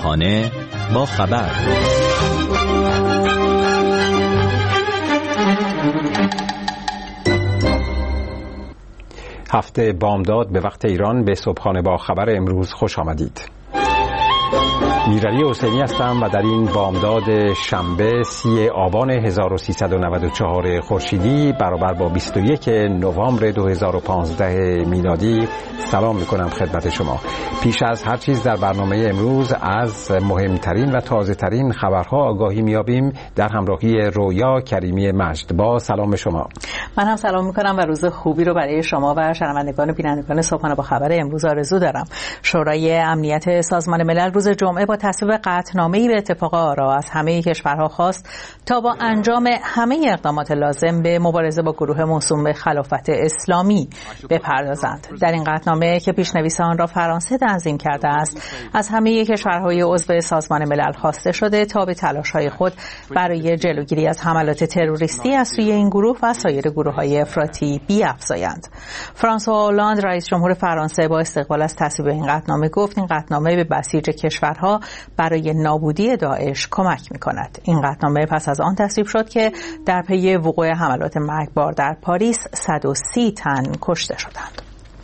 مسلحانه با خبر. هفته بامداد به وقت ایران به صبحانه با خبر امروز خوش آمدید. میرعلی حسینی هستم و در این بامداد شنبه 30 آبان 1394 خورشیدی برابر با 21 نوامبر 2015 میلادی سلام میکنم خدمت شما. پیش از هر چیز در برنامه امروز از مهمترین و تازه ترین خبرها آگاهی میابیم در همراهی رویا کریمی مجدبا. سلام به شما. من هم سلام میکنم و روز خوبی رو برای شما و شنوندگان و بینندگان صبحانه با خبر امروز آرزو دارم. شورای امنیت سازمان ملل روز جمعه با تصویب قطعنامه‌ای به اتفاق آرا از همه کشورها خواست تا با انجام همه اقدامات لازم به مبارزه با گروه موسوم به خلافت اسلامی بپردازند. در این قطعنامه که پیشنویس آن را فرانسه تنظیم کرده است، از همه کشورهای عضو سازمان ملل خواسته شده تا به تلاش‌های خود برای جلوگیری از حملات تروریستی از سوی این گروه و سایر گروه‌های افراطی بیفزایند. فرانسوا هولند رئیس جمهور فرانسه با استقبال از تصویب این قطعنامه گفت این قطعنامه به بسیج کشورها برای نابودی داعش کمک می‌کند. این قطعنامه پس از آن تصویب شد که در پی وقوع حملات مرگبار در پاریس 130 تن کشته شدند.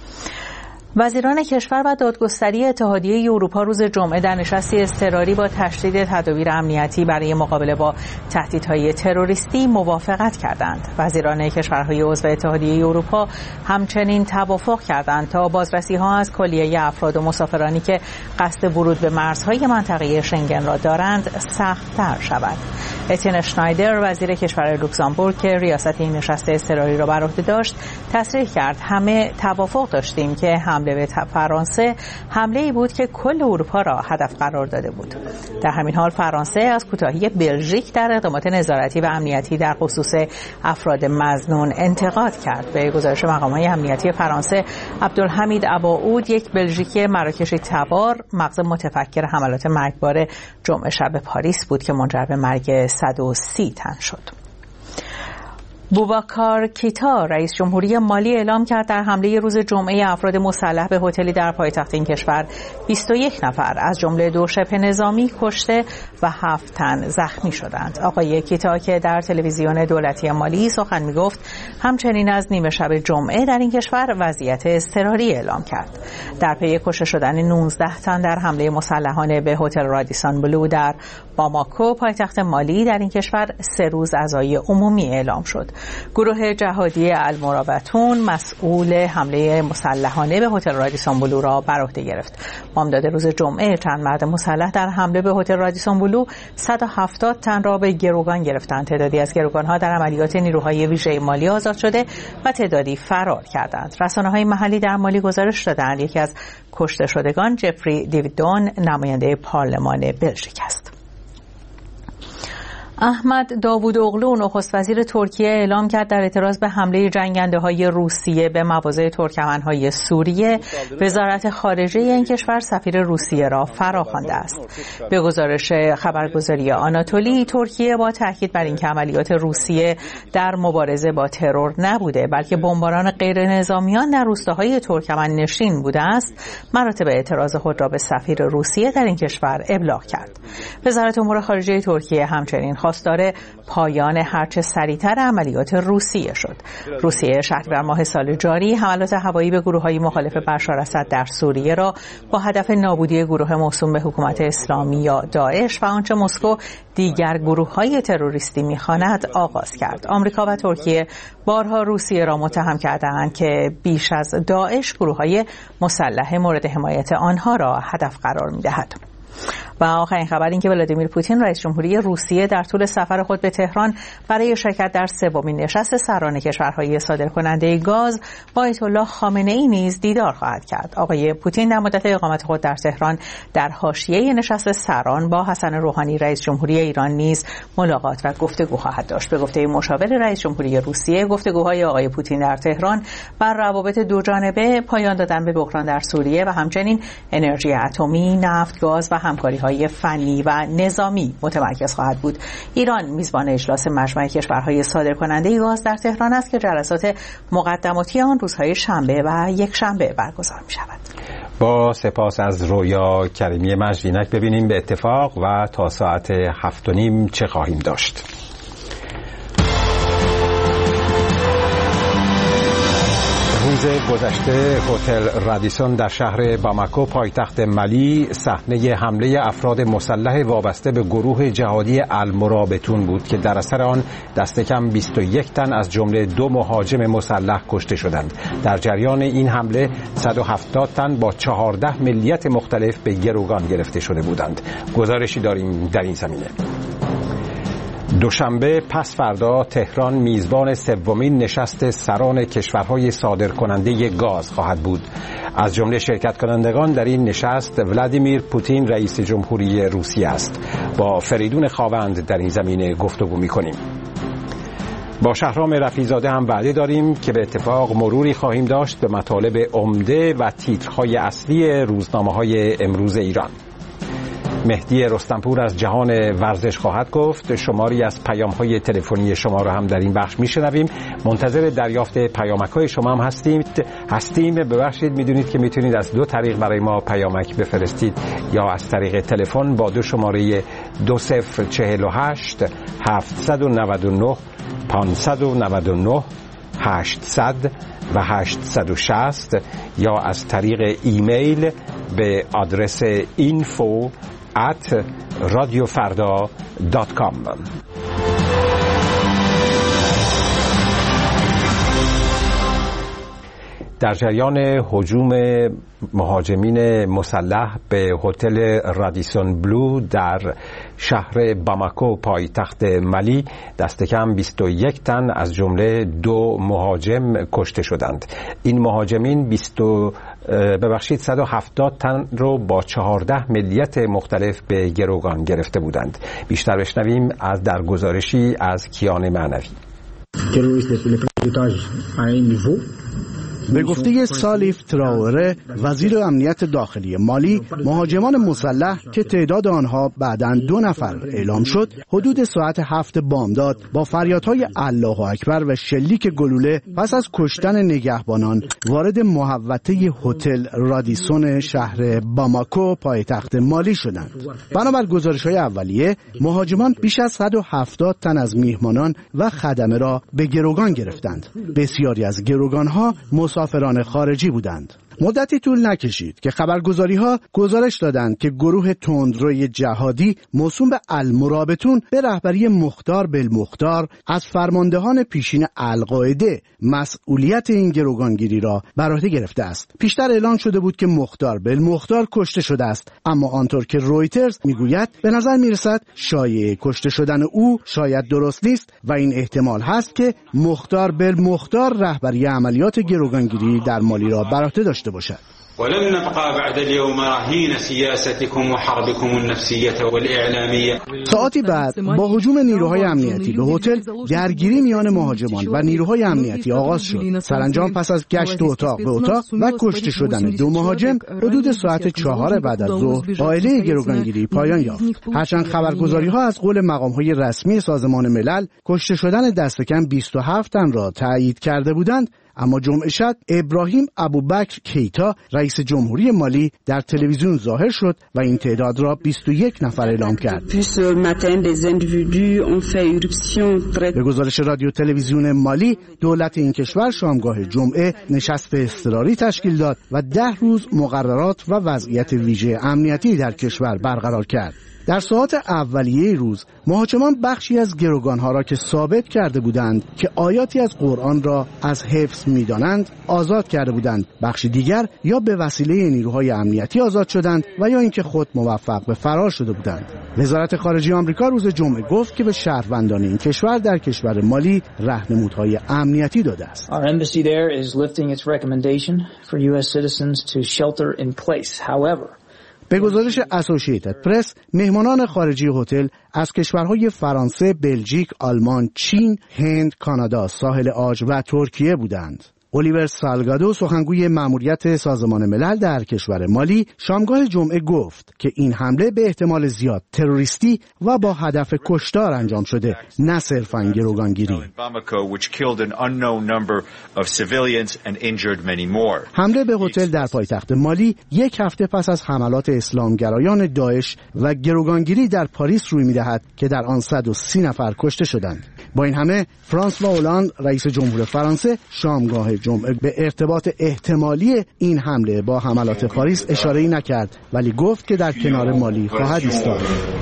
وزیران کشور و دادگستری اتحادیه اروپا روز جمعه در نشستی اضطراری با تشدید تدابیر امنیتی برای مقابله با تهدیدهای تروریستی موافقت کردند. وزیران کشورهای عضو اتحادیه اروپا همچنین توافق کردند تا بازرسی‌ها از کلیه افراد و مسافرانی که قصد ورود به مرزهای منطقه شنگن را دارند سخت‌تر شود. اتین شنایدر وزیر کشور لوکزامبورگ که ریاست این نشست اضطراری را بر عهده داشت تصریح کرد همه توافق داشتیم که حمله به فرانسه حمله‌ای بود که کل اروپا را هدف قرار داده بود. در همین حال فرانسه از کوتاهی بلژیک در اقدامات نظارتی و امنیتی در خصوص افراد مظنون انتقاد کرد. به گزارش مقام‌های امنیتی فرانسه، عبدالحمید اباعود یک بلژیکی مراکشی تبار مغز متفکر حملات مرگبار جمعه شب پاریس بود که منجر به مرگ 130 تن شد. بوباکار کیتا رئیس جمهوری مالی اعلام کرد در حمله روز جمعه افراد مسلح به هتلی در پایتخت این کشور 21 نفر از جمله 2 شبه نظامی کشته و 7 تن زخمی شدند. آقای کیتا که در تلویزیون دولتی مالی سخن میگفت همچنین از نیمه شب جمعه در این کشور وضعیت اضطراری اعلام کرد. در پی کشته شدن 19 تن در حمله مسلحانه به هتل رادیسون بلو در باماکو پایتخت مالی در این کشور 3 روز عزای عمومی اعلام شد. گروه جهادی المراوتون مسئول حمله مسلحانه به هتل رادیسون بلو را بر عهده گرفت. بامداد روز جمعه چند مرد مسلح در حمله به هتل رادیسون بلو 170 تن را به گروگان گرفتند. تعدادی از گروگان‌ها در عملیات نیروهای ویژه مالی آزاد شده و تعدادی فرار کردند. رسانه‌های محلی در مالی گزارش دادند یکی از کشته شدگان جفری دیویدون نماینده پارلمان بلژیک است. احمد داوودوغلو نخست وزیر ترکیه اعلام کرد در اعتراض به حمله جنگنده‌های روسیه به مواضع ترکمن‌های سوریه وزارت خارجه این کشور سفیر روسیه را فراخوانده است. به گزارش خبرگزاری آناتولی، ترکیه با تاکید بر اینکه عملیات روسیه در مبارزه با ترور نبوده بلکه بمباران غیر نظامیان در روستاهای ترکمن نشین بوده است، مراتب اعتراض خود را به سفیر روسیه در این کشور ابلاغ کرد. وزارت امور خارجه ترکیه همچنین خواستار پایان هرچه سریعتر عملیات روسیه شد. روسیه شهریور ماه سال جاری حملات هوایی به گروه‌های مخالف بشار اسد در سوریه را با هدف نابودی گروه موسوم به حکومت اسلامی یا داعش و آنچه مسکو دیگر گروه‌های تروریستی می‌خواند آغاز کرد. آمریکا و ترکیه بارها روسیه را متهم کردند که بیش از داعش گروه‌های مسلح مورد حمایت آنها را هدف قرار می‌دهد. و آخرین خبر این که ولادیمیر پوتین رئیس جمهوری روسیه در طول سفر خود به تهران برای شرکت در 3مین نشست سران کشورهای صادرکننده گاز با آیت الله خامنه‌ای نیز دیدار خواهد کرد. آقای پوتین در مدت اقامت خود در تهران در حاشیه نشست سران با حسن روحانی رئیس جمهوری ایران نیز ملاقات و گفتگو خواهد داشت. به گفته مشاور رئیس جمهوری روسیه، گفتگوهای آقای پوتین در تهران بر روابط دوجانبه، پایان دادن به بحران در سوریه و همچنین انرژی اتمی، نفت، گاز و همکاری‌های فنی و نظامی متمرکز خواهد بود. ایران میزبان اجلاس مجمع کشورهای صادرکننده گاز در تهران است که جلسات مقدماتی آن روزهای شنبه و یکشنبه برگزار می‌شود. با سپاس از رویا کریمی مجدینک ببینیم به اتفاق و تا ساعت 7:30 چه خواهیم داشت. روز گذشته هتل رادیسون در شهر باماکو پایتخت مالی صحنه حمله افراد مسلح وابسته به گروه جهادی المرابطون بود که در اثر آن دست کم 21 تن از جمله 2 مهاجم مسلح کشته شدند. در جریان این حمله 170 تن با 14 ملیت مختلف به گروگان گرفته شده بودند. گزارشی داریم در این زمینه. دوشنبه پس فردا تهران میزبان سومین نشست سران کشورهای صادرکننده گاز خواهد بود. از جمله شرکت کنندگان در این نشست ولادیمیر پوتین رئیس جمهوری روسیه است. با فریدون خاوند در این زمینه گفتگو می‌کنیم. با شهرام رفیع‌زاده هم وعده داریم که به اتفاق مروری خواهیم داشت به مطالب عمده و تیترهای اصلی روزنامه‌های امروز ایران. مهدی رستمپور از جهان ورزش خواهد گفت. شماری از پیام‌های تلفنی شما رو هم در این بخش می‌شنویم. منتظر دریافت پیامک‌های شما هم هستیم. ببخشید، می‌دونید که می‌تونید از 2 طریق برای ما پیامک بفرستید، یا از طریق تلفن با 2 شماره 2048 799 599 800 و 860 یا از طریق ایمیل به آدرس info@radiofarda.com. در جریان هجوم مهاجمین مسلح به هتل رادیسون بلو در شهر باماکو پایتخت مالی دست کم 21 تن از جمله 2 مهاجم کشته شدند. این مهاجمین 170 تن رو با 14 ملیت مختلف به گروگان گرفته بودند. بیشتر بشنویم از در گزارشی از کیان معنوی. به گفته سالیف تراوره وزیر امنیت داخلی مالی، مهاجمان مسلح که تعداد آنها بعداً 2 نفر اعلام شد، حدود ساعت 7 بامداد با فریادهای الله اکبر و شلیک گلوله پس از کشتن نگهبانان وارد محوطه هتل رادیسون شهر باماکو پایتخت مالی شدند. بنابر گزارش‌های اولیه، مهاجمان بیش از 170 تن از میهمانان و خدمه را به گروگان گرفتند. بسیاری از گروگان‌ها مسافران خارجی بودند. مدتی طول نکشید که خبرگزاری‌ها گزارش دادند که گروه تندروی جهادی موسوم به المرابطون به رهبری مختار بالمختار از فرماندهان پیشین القاعده مسئولیت این گروگانگیری را بر عهده گرفته است. پیشتر اعلان شده بود که مختار بالمختار کشته شده است، اما آنطور که رویترز میگوید به نظر میرسد شایعه کشته شدن او شاید درست نیست و این احتمال هست که مختار بالمختار رهبری عملیات گروگانگیری در مالی را بر عهده داشته باشد. ولن نبقى بعد اليوم رهين سياستكم وحربكم النفسية والإعلامية. ساعتی بعد با هجوم نیروهای امنیتی به هتل، درگیری میان مهاجمان و نیروهای امنیتی آغاز شد. سرانجام پس از گشت اتاق به اتاق و کشته شدن 2 مهاجم، حدود ساعت 4 بعد از ظهر قائله گروگانگیری پایان یافت. هرچند خبرگزاری‌ها از قول مقام‌های رسمی سازمان ملل کشته شدن دست کم 27 تن را تایید کرده بودند، اما جمعه شب ابراهیم ابوبکر کیتا رئیس جمهوری مالی در تلویزیون ظاهر شد و این تعداد را 21 نفر اعلام کرد. به گزارش رادیو تلویزیون مالی، دولت این کشور شامگاه جمعه نشست اضطراری تشکیل داد و 10 روز مقررات و وضعیت ویژه امنیتی در کشور برقرار کرد. در ساعات اولیه روز مهاجمان بخشی از گروگانها را که ثابت کرده بودند که آیاتی از قرآن را از حفظ می‌دانند آزاد کرده بودند. بخشی دیگر یا به وسیله نیروهای امنیتی آزاد شدند و یا اینکه خود موفق به فرار شده بودند. وزارت خارجه آمریکا روز جمعه گفت که به شهروندان این کشور در کشور مالی راهنمودهای امنیتی داده است. Our embassy there is lifting its recommendation for US citizens to shelter in place. However, به گزارش اسوسییتد پرس، مهمانان خارجی هتل از کشورهای فرانسه، بلژیک، آلمان، چین، هند، کانادا، ساحل عاج و ترکیه بودند. الیور سالگادو سخنگوی مأموریت سازمان ملل در کشور مالی شامگاه جمعه گفت که این حمله به احتمال زیاد تروریستی و با هدف کشتار انجام شده، نه صرفاً گروگانگیری. حمله به هتل در پایتخت مالی یک هفته پس از حملات اسلامگرایان داعش و گروگانگیری در پاریس روی می‌دهد که در آن 130 نفر کشته شدند. با این همه فرانسوا هولند رئیس جمهور فرانسه شامگاه جمعه به ارتباط احتمالی این حمله با حملات پاریس اشاره‌ای نکرد، ولی گفت که در کنار مالی خواهد ایستاد.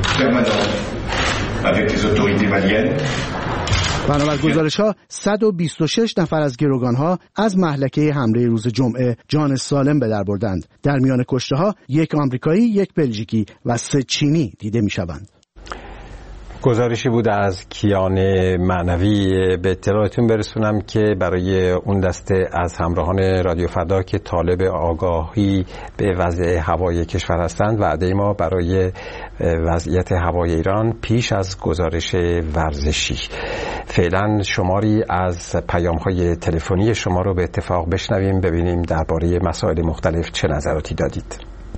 بنابر گزارش‌ها 126 نفر از گروگان‌ها از مهلکه حمله روز جمعه جان سالم به در بردند. در میان کشته‌ها یک آمریکایی، یک بلژیکی و 3 چینی دیده می‌شوند. گزارشی بود از کیان معنوی. به اطلاعتون برسونم که برای اون دسته از همراهان رادیو فردا که طالب آگاهی به وضع هوای کشور هستند، وعده ما برای وضعیت هوای ایران پیش از گزارش ورزشی. فعلا شماری از پیام‌های تلفنی شما رو به اتفاق بشنویم، ببینیم درباره مسائل مختلف چه نظراتی دادید.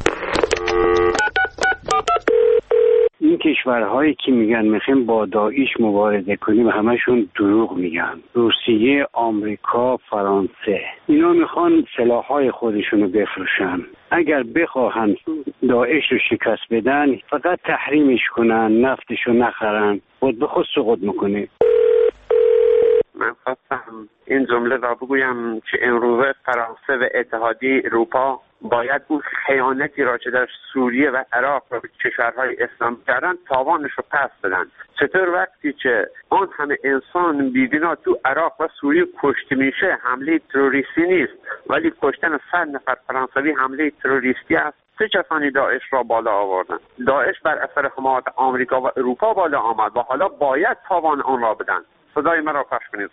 این کشورهایی که میگن میخوایم با داعش مبارزه کنیم همشون دروغ میگن. روسیه، آمریکا، فرانسه، اینا میخوان سلاحهای خودشونو بفروشن. اگر بخواهن داعش رو شکست بدن فقط تحریمش کنن، نفتشو نخرن، خود به خود سقوط میکنه. من خواستم این جمله را بگویم که امروزه فرانسه و اتحادیه اروپا باید اون خیانتی را که در سوریه و عراق و کشورهای اسلام کردن تاوانش رو پس بدن. چطور وقتی که آن همه انسان بی‌گناه تو عراق و سوریه کشته میشه حمله تروریستی نیست، ولی کشتن 100 نفر فرانسوی حمله تروریستی است؟ چه کسانی داعش را بالا آوردن؟ داعش بر اثر حمایت آمریکا و اروپا بالا آمد و حالا باید تاوان آن را بدن. صدای مرا پخش کنید.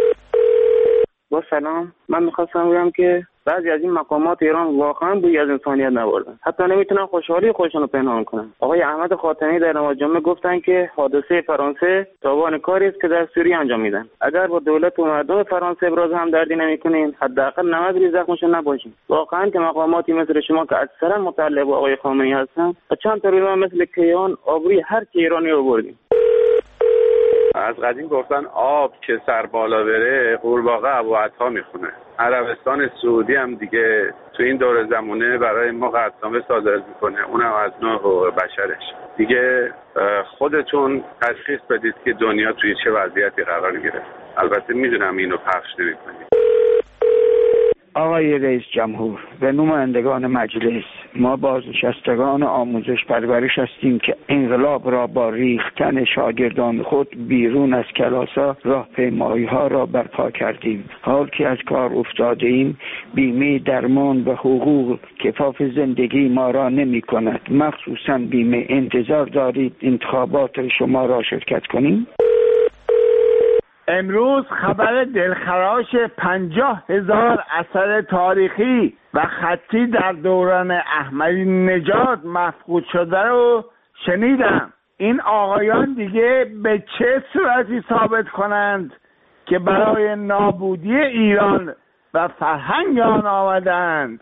با سلام، من میخواستم بگم که بعضی از این مقامات ایران واقعا بوی از انسانیت نبردن، حتی نمیتونن خوشحالی خودشون رو پنهان کنن. آقای احمد خاتمی در نماز جمعه گفتن که حادثه فرانسه تاوان کاری است که در سوریه انجام میدن. اگر با دولت و مردم فرانسه ابراز همدردی نمیکنین، حداقل نماز زخمشون نباشین. واقعا که مقاماتی مثل شما که اکثرا متعلق به آقای خامنه‌ای هستن و چند تا روزا مثل کیهان آبروی هر کی ایرانی آوردین. از قدیم گفتن آب که سر بالا بره قورباغه ابوعطا میخونه. عربستان سعودی هم دیگه تو این دور زمونه برای ما قطعنامه صادر میکنه، اونم از نوع حقوق بشرش. دیگه خودتون تشخیص بدید که دنیا توی چه وضعیتی قرار گرفت. البته میدونم اینو پخش نمیکنید. آقای رئیس جمهور و نمایندگان مجلس، ما بازنشستگان آموزش پرورش هستیم که انقلاب را با ریختن شاگردان خود بیرون از کلاس‌ها راهپیمایی‌ها را برپا کردیم. حال که از کار افتاده‌ایم، بیمه درمان و حقوق کفاف زندگی ما را نمی‌کند. مخصوصاً بیمه انتظار دارید انتخابات شما را شرکت کنیم؟ امروز خبر دلخراش 50,000 اثر تاریخی و خطی در دوران احمدی نژاد مفقود شده رو شنیدم. این آقایان دیگه به چه صورتی ثابت کنند که برای نابودی ایران و فرهنگ آن آمدند؟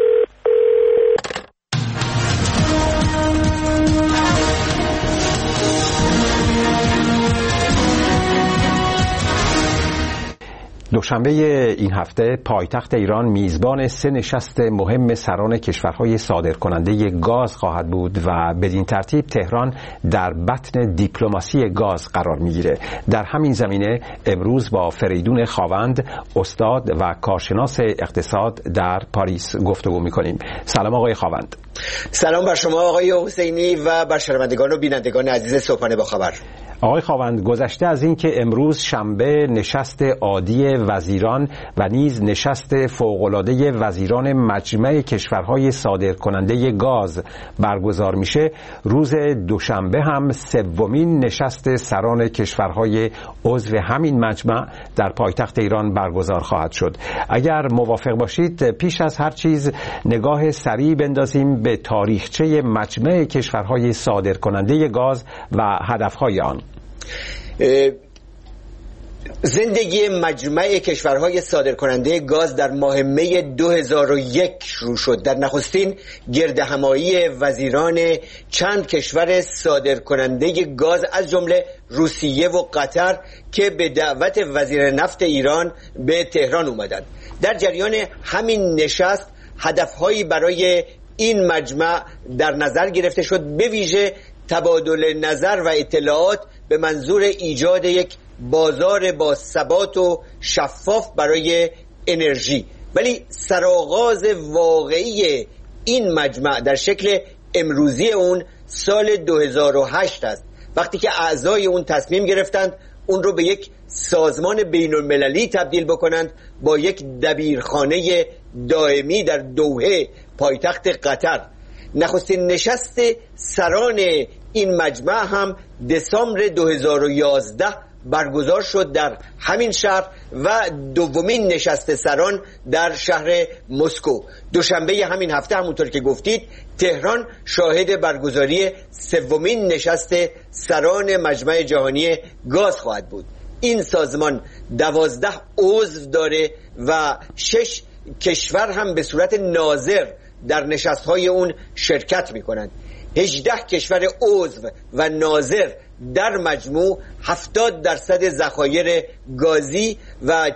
دوشنبه این هفته پایتخت ایران میزبان 3 نشست مهم سران کشورهای صادرکننده گاز خواهد بود و بدین ترتیب تهران در بطن دیپلماسی گاز قرار میگیره. در همین زمینه امروز با فریدون خاوند، استاد و کارشناس اقتصاد در پاریس گفتگو میکنیم. سلام آقای خاوند. سلام بر شما آقای حسینی و بر شنوندگان و بینندگان عزیز صبحانه با خبر. آقای خاوند، گذشته از این که امروز شنبه نشست عادی وزیران و نیز نشست فوق‌العاده وزیران مجمع کشورهای صادرکننده گاز برگزار میشه، روز دوشنبه هم 3مین نشست سران کشورهای عضو همین مجمع در پایتخت ایران برگزار خواهد شد. اگر موافق باشید پیش از هر چیز نگاه سریع بندازیم به تاریخچه مجمع کشورهای صادرکننده گاز و هدفهای آن. زندگی مجمع کشورهای صادرکننده گاز در ماه می 2001 شروع شد. در نخستین گردهمایی وزیران چند کشور صادرکننده گاز از جمله روسیه و قطر که به دعوت وزیر نفت ایران به تهران اومدند. در جریان همین نشست هدفهایی برای این مجمع در نظر گرفته شد، به ویژه تبادل نظر و اطلاعات به منظور ایجاد یک بازار با ثبات و شفاف برای انرژی. ولی سرآغاز واقعی این مجمع در شکل امروزی اون سال 2008 است، وقتی که اعضای اون تصمیم گرفتند اون رو به یک سازمان بین المللی تبدیل بکنند با یک دبیرخانه دائمی در دوحه پایتخت قطر. نخستین نشست سران این مجمع هم دسامبر 2011 برگزار شد در همین شهر و دومین نشست سران در شهر مسکو. دوشنبه همین هفته همونطور که گفتید تهران شاهد برگزاری سومین نشست سران مجمع جهانی گاز خواهد بود. این سازمان 12 عضو داره و 6 کشور هم به صورت ناظر در نشست‌های اون شرکت می‌کنند. 18 کشور عضو و ناظر در مجموع 70% ذخایر گازی و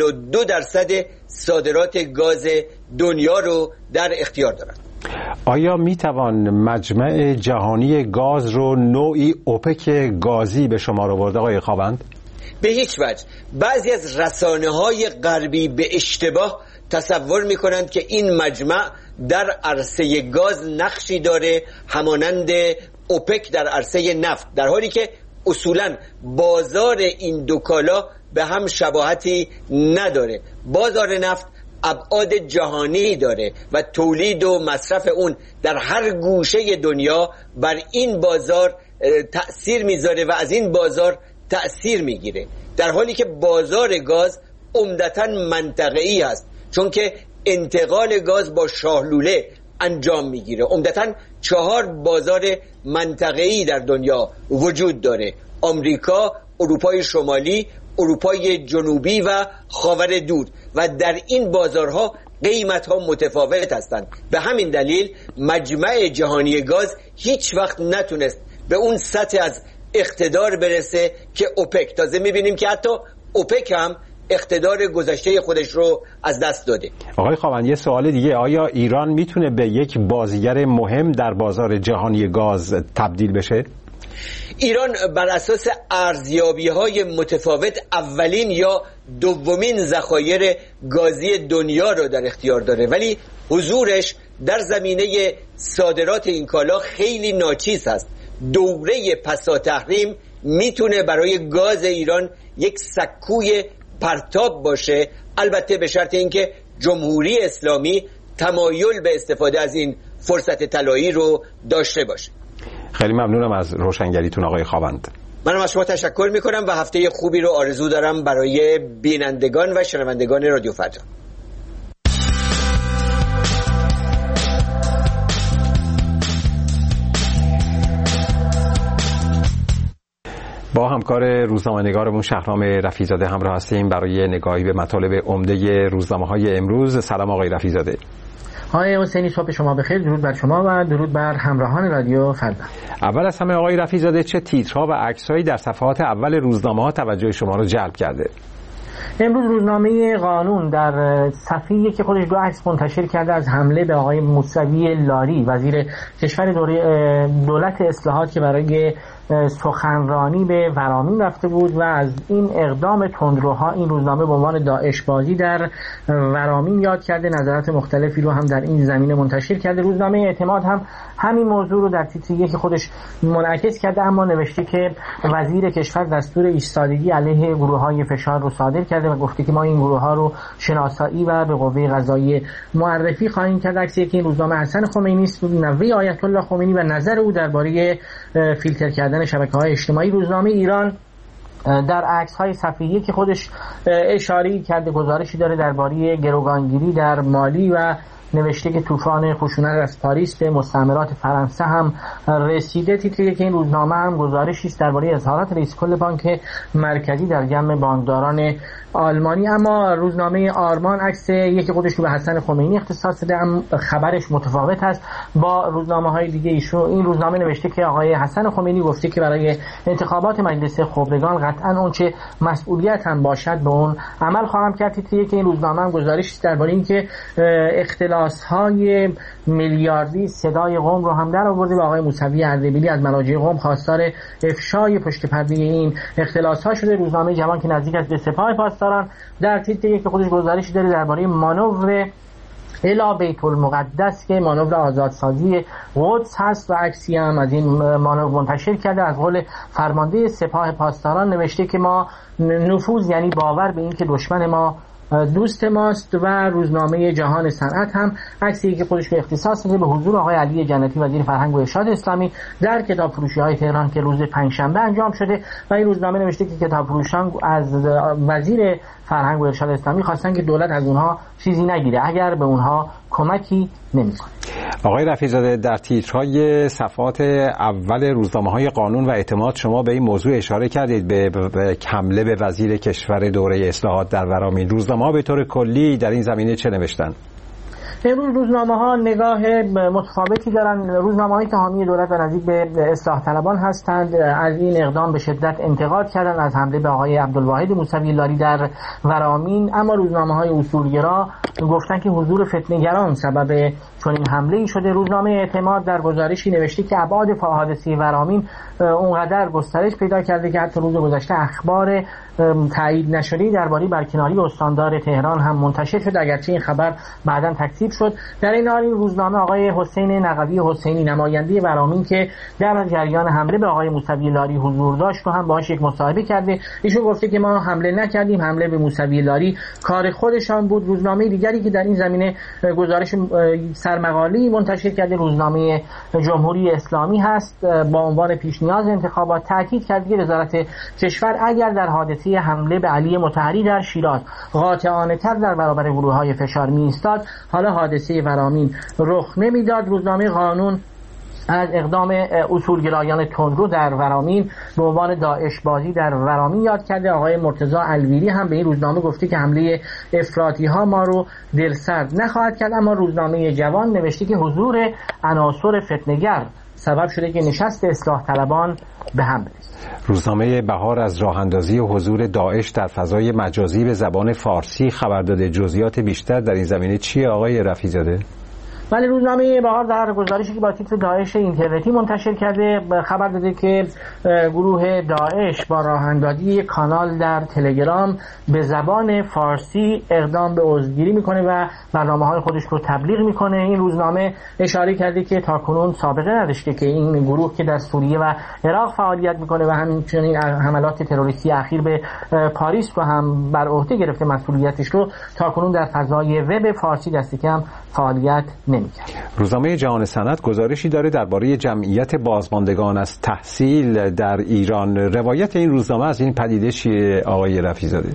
42% صادرات گاز دنیا رو در اختیار دارند. آیا میتوان مجمع جهانی گاز رو نوعی اوپک گازی به شمار آورد آقای خاوند؟ به هیچ وجه. بعضی از رسانه‌های غربی به اشتباه تصور می‌کنند که این مجمع در عرصه گاز نقشی داره همانند اوپک در عرصه نفت، در حالی که اصولاً بازار این دو کالا به هم شباهتی نداره. بازار نفت ابعاد جهانی داره و تولید و مصرف اون در هر گوشه دنیا بر این بازار تأثیر میذاره و از این بازار تأثیر میگیره، در حالی که بازار گاز عمدتاً منطقه‌ای است، چون که انتقال گاز با شاهلوله انجام میگیره. عمدتاً 4 بازار منطقه‌ای در دنیا وجود داره: آمریکا، اروپای شمالی، اروپای جنوبی و خاور دور، و در این بازارها قیمت‌ها متفاوت هستند. به همین دلیل مجمع جهانی گاز هیچ وقت نتونست به اون سطح از اقتدار برسه که اوپک. تازه می‌بینیم که حتی اوپک هم اقتدار گذشته خودش رو از دست داده. آقای خاوند، یه سوال دیگه: آیا ایران میتونه به یک بازیگر مهم در بازار جهانی گاز تبدیل بشه؟ ایران بر اساس ارزیابی‌های متفاوت اولین یا دومین ذخایر گازی دنیا رو در اختیار داره، ولی حضورش در زمینه صادرات این کالا خیلی ناچیز است. دوره پسا تحریم میتونه برای گاز ایران یک سکوی پرتاب باشه، البته به شرط اینکه جمهوری اسلامی تمایل به استفاده از این فرصت طلایی رو داشته باشه. خیلی ممنونم از روشنگریتون آقای خاوند. منم از شما تشکر میکنم و هفته خوبی رو آرزو دارم برای بینندگان و شنوندگان رادیو فردا. با همکار روزنامه‌نگارمون شهرام رفیع‌زاده همراه هستیم برای نگاهی به مطالب عمده روزنامه‌های امروز. سلام آقای رفیع‌زاده. آقای حسینی، صبح شما بخیر. درود بر شما و درود بر همراهان رادیو فردا. اول از همه آقای رفیع‌زاده، چه تیترها و عکس‌هایی در صفحات اول روزنامه‌ها توجه شما رو جلب کرده؟ امروز روزنامه قانون در صفحه‌ای که خودش دو عکس منتشر کرده از حمله به آقای موسوی لاری، وزیر کشور دولت اصلاحات که برای سخنرانی به ورامین رفته بود و از این اقدام تندروها این روزنامه به عنوان داعش بازی در ورامین یاد کرده. نظرات مختلفی رو هم در این زمینه منتشر کرده. روزنامه اعتماد هم همین موضوع رو در تیتر یک خودش منعکس کرده، اما نوشته که وزیر کشور دستور ایستادگی علیه گروه‌های فشار رو صادر کرده و گفته که ما این گروه‌ها رو شناسایی و به قوه قضاییه معرفی خواهیم کرد. عکسی که این روزنامه حسن خمینی است، نوه آیت الله خمینی و نظر او درباره فیلتر کردن شبکه‌های اجتماعی. روزنامه ایران در عکس‌های صفحه‌ای که خودش اشاره کرده گزارشی داره درباره گروگانگیری در مالی و نوشته که طوفان خشونت از پاریس به مستعمرات فرانسه هم رسیده. تیتری که این روزنامه هم گزارشی است درباره اظهارات رئیس کل بانک مرکزی در جمع بانکداران آلمانی. اما روزنامه آرمان عکس یکی خودش رو به حسن خمینی اختصاص داده، خبرش متفاوت است با روزنامه‌های دیگه. این روزنامه نوشته که آقای حسن خمینی گفته که برای انتخابات مجلس خبرگان قطعاً اون چه مسئولیت هم باشد به اون عمل خواهم کرد. تیتری که این روزنامه هم گزارش است درباره اینکه اختلاس‌های میلیاردی صدای قم رو هم در آورده و آقای موسوی اردبیلی از مراجع قم خواستار افشای پشت پرده این اختلاس‌ها شده. روزنامه جوان که نزدیک است به سپاه پاسداران در تیتری که خودش گزارشی داره درباره مانور الی بیت المقدس که مانور آزادسازی قدس هست و عکسی هم از این مانور منتشر کرده. از قول فرمانده سپاه پاسداران نوشته که ما نفوذ یعنی باور به این که دشمن ما دوست ماست. و روزنامه جهان صنعت هم عکسی که خودش به اختصاص میده به حضور آقای علی جنتی وزیر فرهنگ و ارشاد اسلامی در کتاب فروشی های تهران که روز پنجشنبه انجام شده و این روزنامه نوشته که کتاب فروشان از وزیر فرهنگ و ارشاد اسلامی خواستن که دولت از اونها چیزی نگیره اگر به اونها کمکی نمیکنه. آقای رفیع‌زاده، در تیترهای صفحات اول روزنامه‌های قانون و اعتماد شما به این موضوع اشاره کردید، به حمله به وزیر کشور دوره اصلاحات در ورامین. روزنامه‌ها به طور کلی در این زمینه چه نوشتن؟ امروز روزنامه‌ها نگاه متفاوتی دارن. روزنامه‌هایی که حامی دولت و نزدیک به اصلاح طلبان هستند از این اقدام به شدت انتقاد کردن از حمله به آقای عبدالواحد موسوی لاری در ورامین. اما روزنامه‌های اصولگرا گفتن که حضور فتنه‌گران سبب چنین حمله‌ای شده. روزنامه اعتماد در گزارشی نوشته که ابعاد حادثه ورامین اونقدر گسترش پیدا کرده که حتی روز گذشته اخبار تایید نشده درباره برکناری استاندار تهران هم منتشر شد، اگرچه این خبر بعداً تکذیب شد. در این حال این روزنامه آقای حسین نقوی حسینی نماینده ورامین که در جریان حمله به آقای موسوی لاری حضور داشت و هم باهاش یک مصاحبه کرده، ایشون گفته که ما حمله نکردیم، حمله به موسوی لاری کار خودشان بود. روزنامه دیگری که در این زمینه گزارش سرمقاله‌ای منتشر کرده روزنامه جمهوری اسلامی هست با عنوان پیشنیاز انتخابات، تاکید کرده که وزارت کشور اگر در حادثه حمله به علی مطهری در شیراز قاطعانه تر در برابر گروه‌های فشار می‌ایستاد حالا حادثه ورامین رخ نمیداد. روزنامه قانون از اقدام اصولگرایان تندرو در ورامین به عنوان داعش بازی در ورامین یاد کرده. آقای مرتضی الویری هم به این روزنامه گفته که حمله افراطی ها ما رو دلسرد نخواهد کرد. اما روزنامه جوان نوشته که حضور عناصر فتنه‌گر سبب شده که نشست اصلاح طلبان به هم برسه. روزنامه بهار از راه اندازی حضور داعش در فضای مجازی به زبان فارسی خبر داده. جزئیات بیشتر در این زمینه چیه آقای رفیع‌زاده؟ ولی روزنامه بهار در گزارشی که با تیتر داعش اینترنتی منتشر کرده خبر داده که گروه داعش با راه اندازی کانال در تلگرام به زبان فارسی اقدام به عضوگیری میکنه و برنامه‌های خودش رو تبلیغ میکنه. این روزنامه اشاره کرده که تاکنون سابقه نداشته که این گروه که در سوریه و عراق فعالیت میکنه و همچنین حملات تروریستی اخیر به پاریس رو هم بر عهده گرفته مسئولیتش رو، تاکنون در فضای وب فارسی دست کم فعالیت نمی‌کرد. روزنامه جهان صنعت گزارشی داره درباره جمعیت بازماندگان از تحصیل در ایران. روایت این روزنامه از این پدیده چیه آقای رفیع‌زاده؟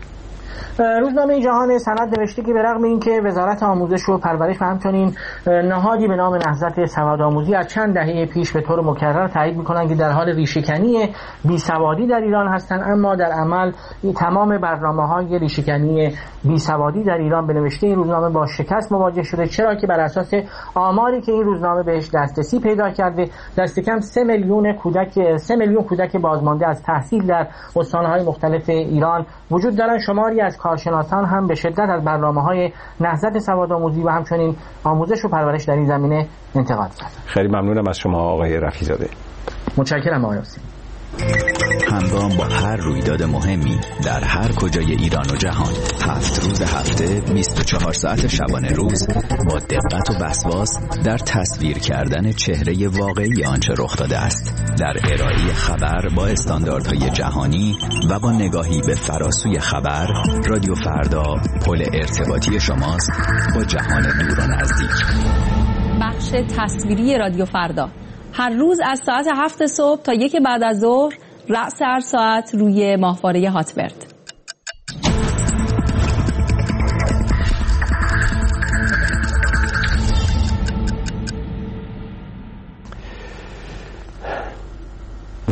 روزنامه جهان صنعت نوشته که به رغم اینکه وزارت آموزش و پرورش و همچنین نهادی به نام نهضت سوادآموزی از چند دهه پیش به طور مکرر تایید می‌کنند که در حال ریشه‌کنی بیسوادی در ایران هستند، اما در عمل تمام برنامه‌های ریشه‌کنی بیسوادی در ایران به نوشته این روزنامه با شکست مواجه شده، چرا که بر اساس آماری که این روزنامه بهش دسترسی پیدا کرده دست کم 3 میلیون کودک بازمانده از تحصیل در استان‌های مختلف ایران وجود دارند. شماری از کارشناسان هم به شدت از برنامه‌های نهضت سوادآموزی و همچنین آموزش و پرورش در این زمینه انتقاد کردند. خیلی ممنونم از شما آقای رفیع‌زاده. متشکرم آقای حسین. همگام با هر رویداد مهمی در هر کجای ایران و جهان، 7 روز هفته 24 ساعت شبانه روز با دقت و وسواس در تصویر کردن چهره واقعی آنچه رخ داده است، در ارائه خبر با استانداردهای جهانی و با نگاهی به فراسوی خبر. رادیو فردا پل ارتباطی شماست با جهان دور و نزدیک. بخش تصویری رادیو فردا هر روز از ساعت 7 صبح تا 1 بعد از ظهر، رأس هر ساعت روی ماهواره هاتبرد.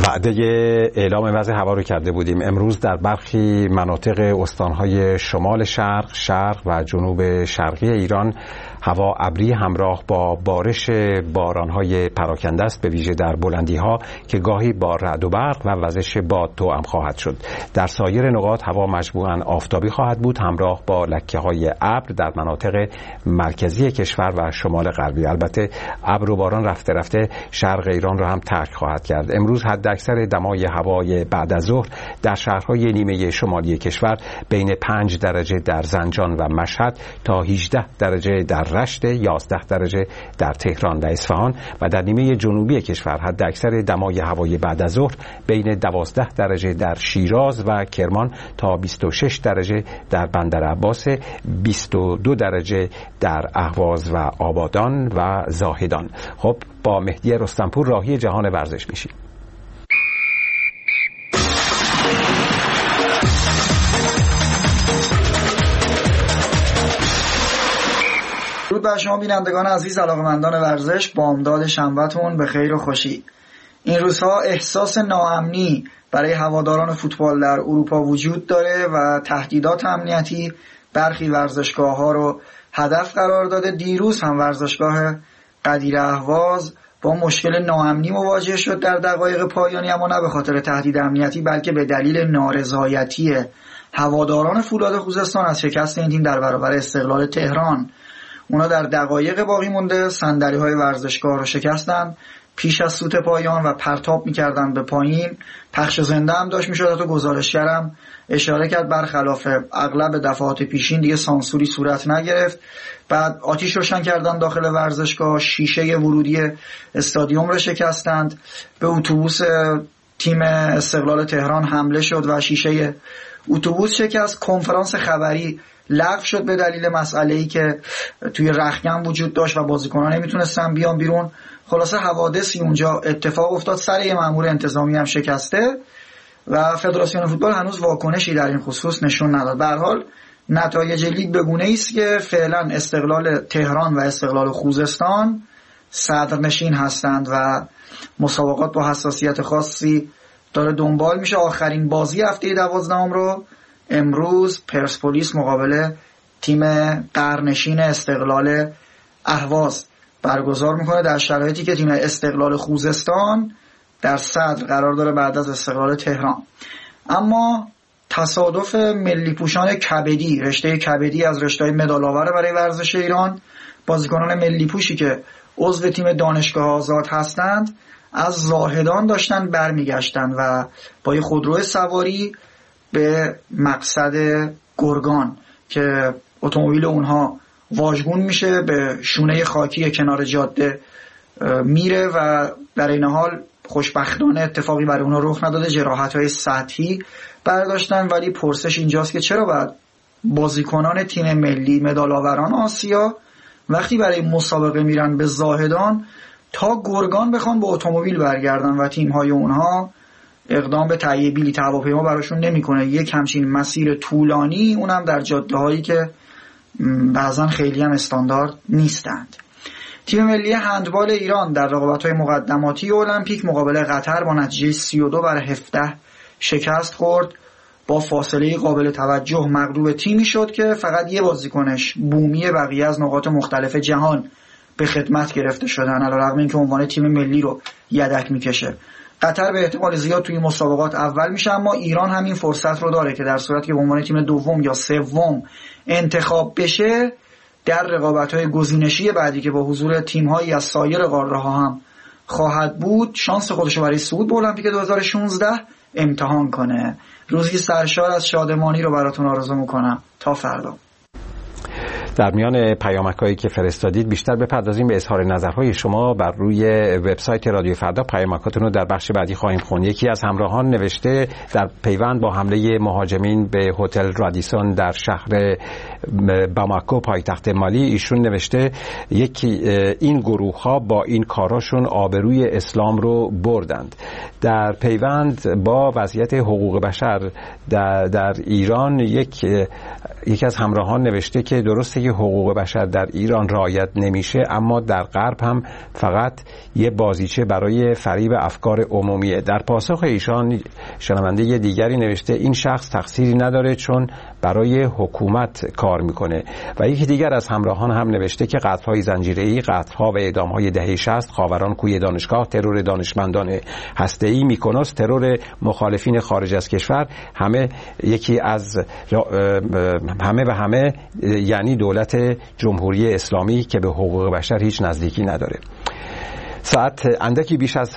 وعده اعلام وضع هوا رو کرده بودیم. امروز در برخی مناطق استانهای شمال شرق و جنوب شرقی ایران هوا ابری همراه با بارش بارانهای پراکنده است، به ویژه در بلندی‌ها که گاهی با رعد و برق و وزش باد توأم خواهد شد. در سایر نقاط هوا مجموعاً آفتابی خواهد بود، همراه با لکه‌های ابر در مناطق مرکزی کشور و شمال غربی. البته ابر و باران رفته رفته شرق ایران را هم ترک خواهد کرد. امروز حداکثر دمای هوای بعد از ظهر در شهرهای نیمه شمالی کشور بین 5 درجه در زنجان و مشهد تا 18 درجه در رشت، 11 درجه در تهران و اصفهان و در نیمه جنوبی کشور حداکثر دمای هوای بعد از ظهر بین 12 درجه در شیراز و کرمان تا 26 درجه در بندر عباس، 22 درجه در اهواز و آبادان و زاهدان. خب با مهدی رستمپور راهی جهان ورزش میشیم. درود بر شما بینندگان عزیز، علاقه‌مندان ورزش. بامداد شنبه‌تون به خیر و خوشی. این روزها احساس ناامنی برای هواداران فوتبال در اروپا وجود داره و تهدیدات امنیتی برخی ورزشگاه‌ها رو هدف قرار داده. دیروز هم ورزشگاه قدیر اهواز با مشکل ناامنی مواجه شد در دقایق پایانی، اما نه به خاطر تهدید امنیتی بلکه به دلیل نارضایتی هواداران فولاد خوزستان از شکست این تیم در برابر استقلال تهران. اونا در دقایق باقی مونده صندلی‌های ورزشگاه رو شکستن پیش از سوت پایان و پرتاب می‌کردن به پایین. پخش زنده هم داشت می‌شد. تو گزارشگرم اشاره کرد برخلاف اغلب دفعات پیشین دیگه سانسوری صورت نگرفت. بعد آتش روشن کردن داخل ورزشگاه، شیشه ورودی استادیوم رو شکستند، به اتوبوس تیم استقلال تهران حمله شد و شیشه اتوبوس شکست. کنفرانس خبری لغو شد به دلیل مسئله‌ای که توی رختکن وجود داشت و بازیکنان نمیتونستن بیان بیرون. خلاصه حوادثی اونجا اتفاق افتاد. سر یه مأمور انتظامی هم شکسته و فدراسیون فوتبال هنوز واکنشی در این خصوص نشون نداد. به هر حال نتایج لیگ به گونه‌ای است که فعلا استقلال تهران و استقلال خوزستان صدرنشین هستند و مسابقات با حساسیت خاصی داره دنبال میشه. آخرین بازی هفته 12 رو امروز پرسپولیس مقابل تیم قرنشین استقلال اهواز برگزار میکنه در شرایطی که تیم استقلال خوزستان در صدر قرار داره بعد از استقلال تهران. اما تصادف ملی پوشان کبدی، رشته کبدی از رشته‌های مدال آور برای ورزش ایران، بازیکنان ملی پوشی که عضو تیم دانشگاه آزاد هستند از زاهدان داشتن برمیگشتن و با یه خودرو سواری به مقصد گرگان که اتومبیل اونها واژگون میشه، به شونه خاکی کنار جاده میره و در این حال خوشبختانه اتفاقی برای اونها رخ نداده، جراحت‌های سطحی برداشتن. ولی پرسش اینجاست که چرا باید بازیکنان تیم ملی مدال آوران آسیا وقتی برای مسابقه میرن به زاهدان تا گرگان بخوان با اتومبیل برگردن و تیم‌های اونها اقدام به تهیه بلیط هواپیما براشون نمیکنه. یک همچین مسیر طولانی، اونم در جاده‌هایی که بعضا خیلی هم استاندارد نیستند. تیم ملی هندبال ایران در رقابت‌های مقدماتی المپیک مقابل قطر با نتیجه 32-17 شکست خورد. با فاصله قابل توجه مغلوب تیمی شد که فقط یه بازیکنش بومی بقیه از نقاط مختلف جهان به خدمت گرفته شدن، علیرغم اینکه عنوان تیم ملی رو یدک میکشه. قطر به احتمال زیاد توی مسابقات اول میشه، اما ایران همین فرصت رو داره که در صورتی که به عنوان تیم دوم یا سوم انتخاب بشه در رقابت‌های گزینشی بعدی که با حضور تیم‌هایی از سایر قاره‌ها هم خواهد بود شانس خودش رو برای صعود به المپیک 2016 امتحان کنه. روزی سرشار از شادمانی رو براتون آرزو میکنم. تا فردا. در میان پیامک‌هایی که فرستادید بیشتر بپردازیم به اظهار نظرهای شما بر روی وبسایت رادیو فردا. پیامکاتون رو در بخش بعدی خواهیم خوند. یکی از همراهان نوشته در پیوند با حمله مهاجمین به هتل رادیسون در شهر باماکو پایتخت مالی، ایشون نوشته این گروه‌ها با این کاراشون آبروی اسلام رو بردند. در پیوند با وضعیت حقوق بشر در ایران یک یکی از همراهان نوشته که درسته که حقوق بشر در ایران رعایت نمیشه، اما در غرب هم فقط یه بازیچه برای فریب افکار عمومیه. در پاسخ ایشان شنونده دیگری نوشته این شخص تقصیری نداره چون برای حکومت کار میکنه. و یکی دیگر از همراهان هم نوشته که قتل‌های زنجیره‌ای، قتل‌ها و اعدام‌های دهه 60، خاوران کوی دانشگاه، ترور دانشمندان هسته‌ای، میکنوس، ترور مخالفین خارج از کشور، همه یعنی دولت جمهوری اسلامی که به حقوق بشر هیچ نزدیکی نداره. ساعت اندکی بیش از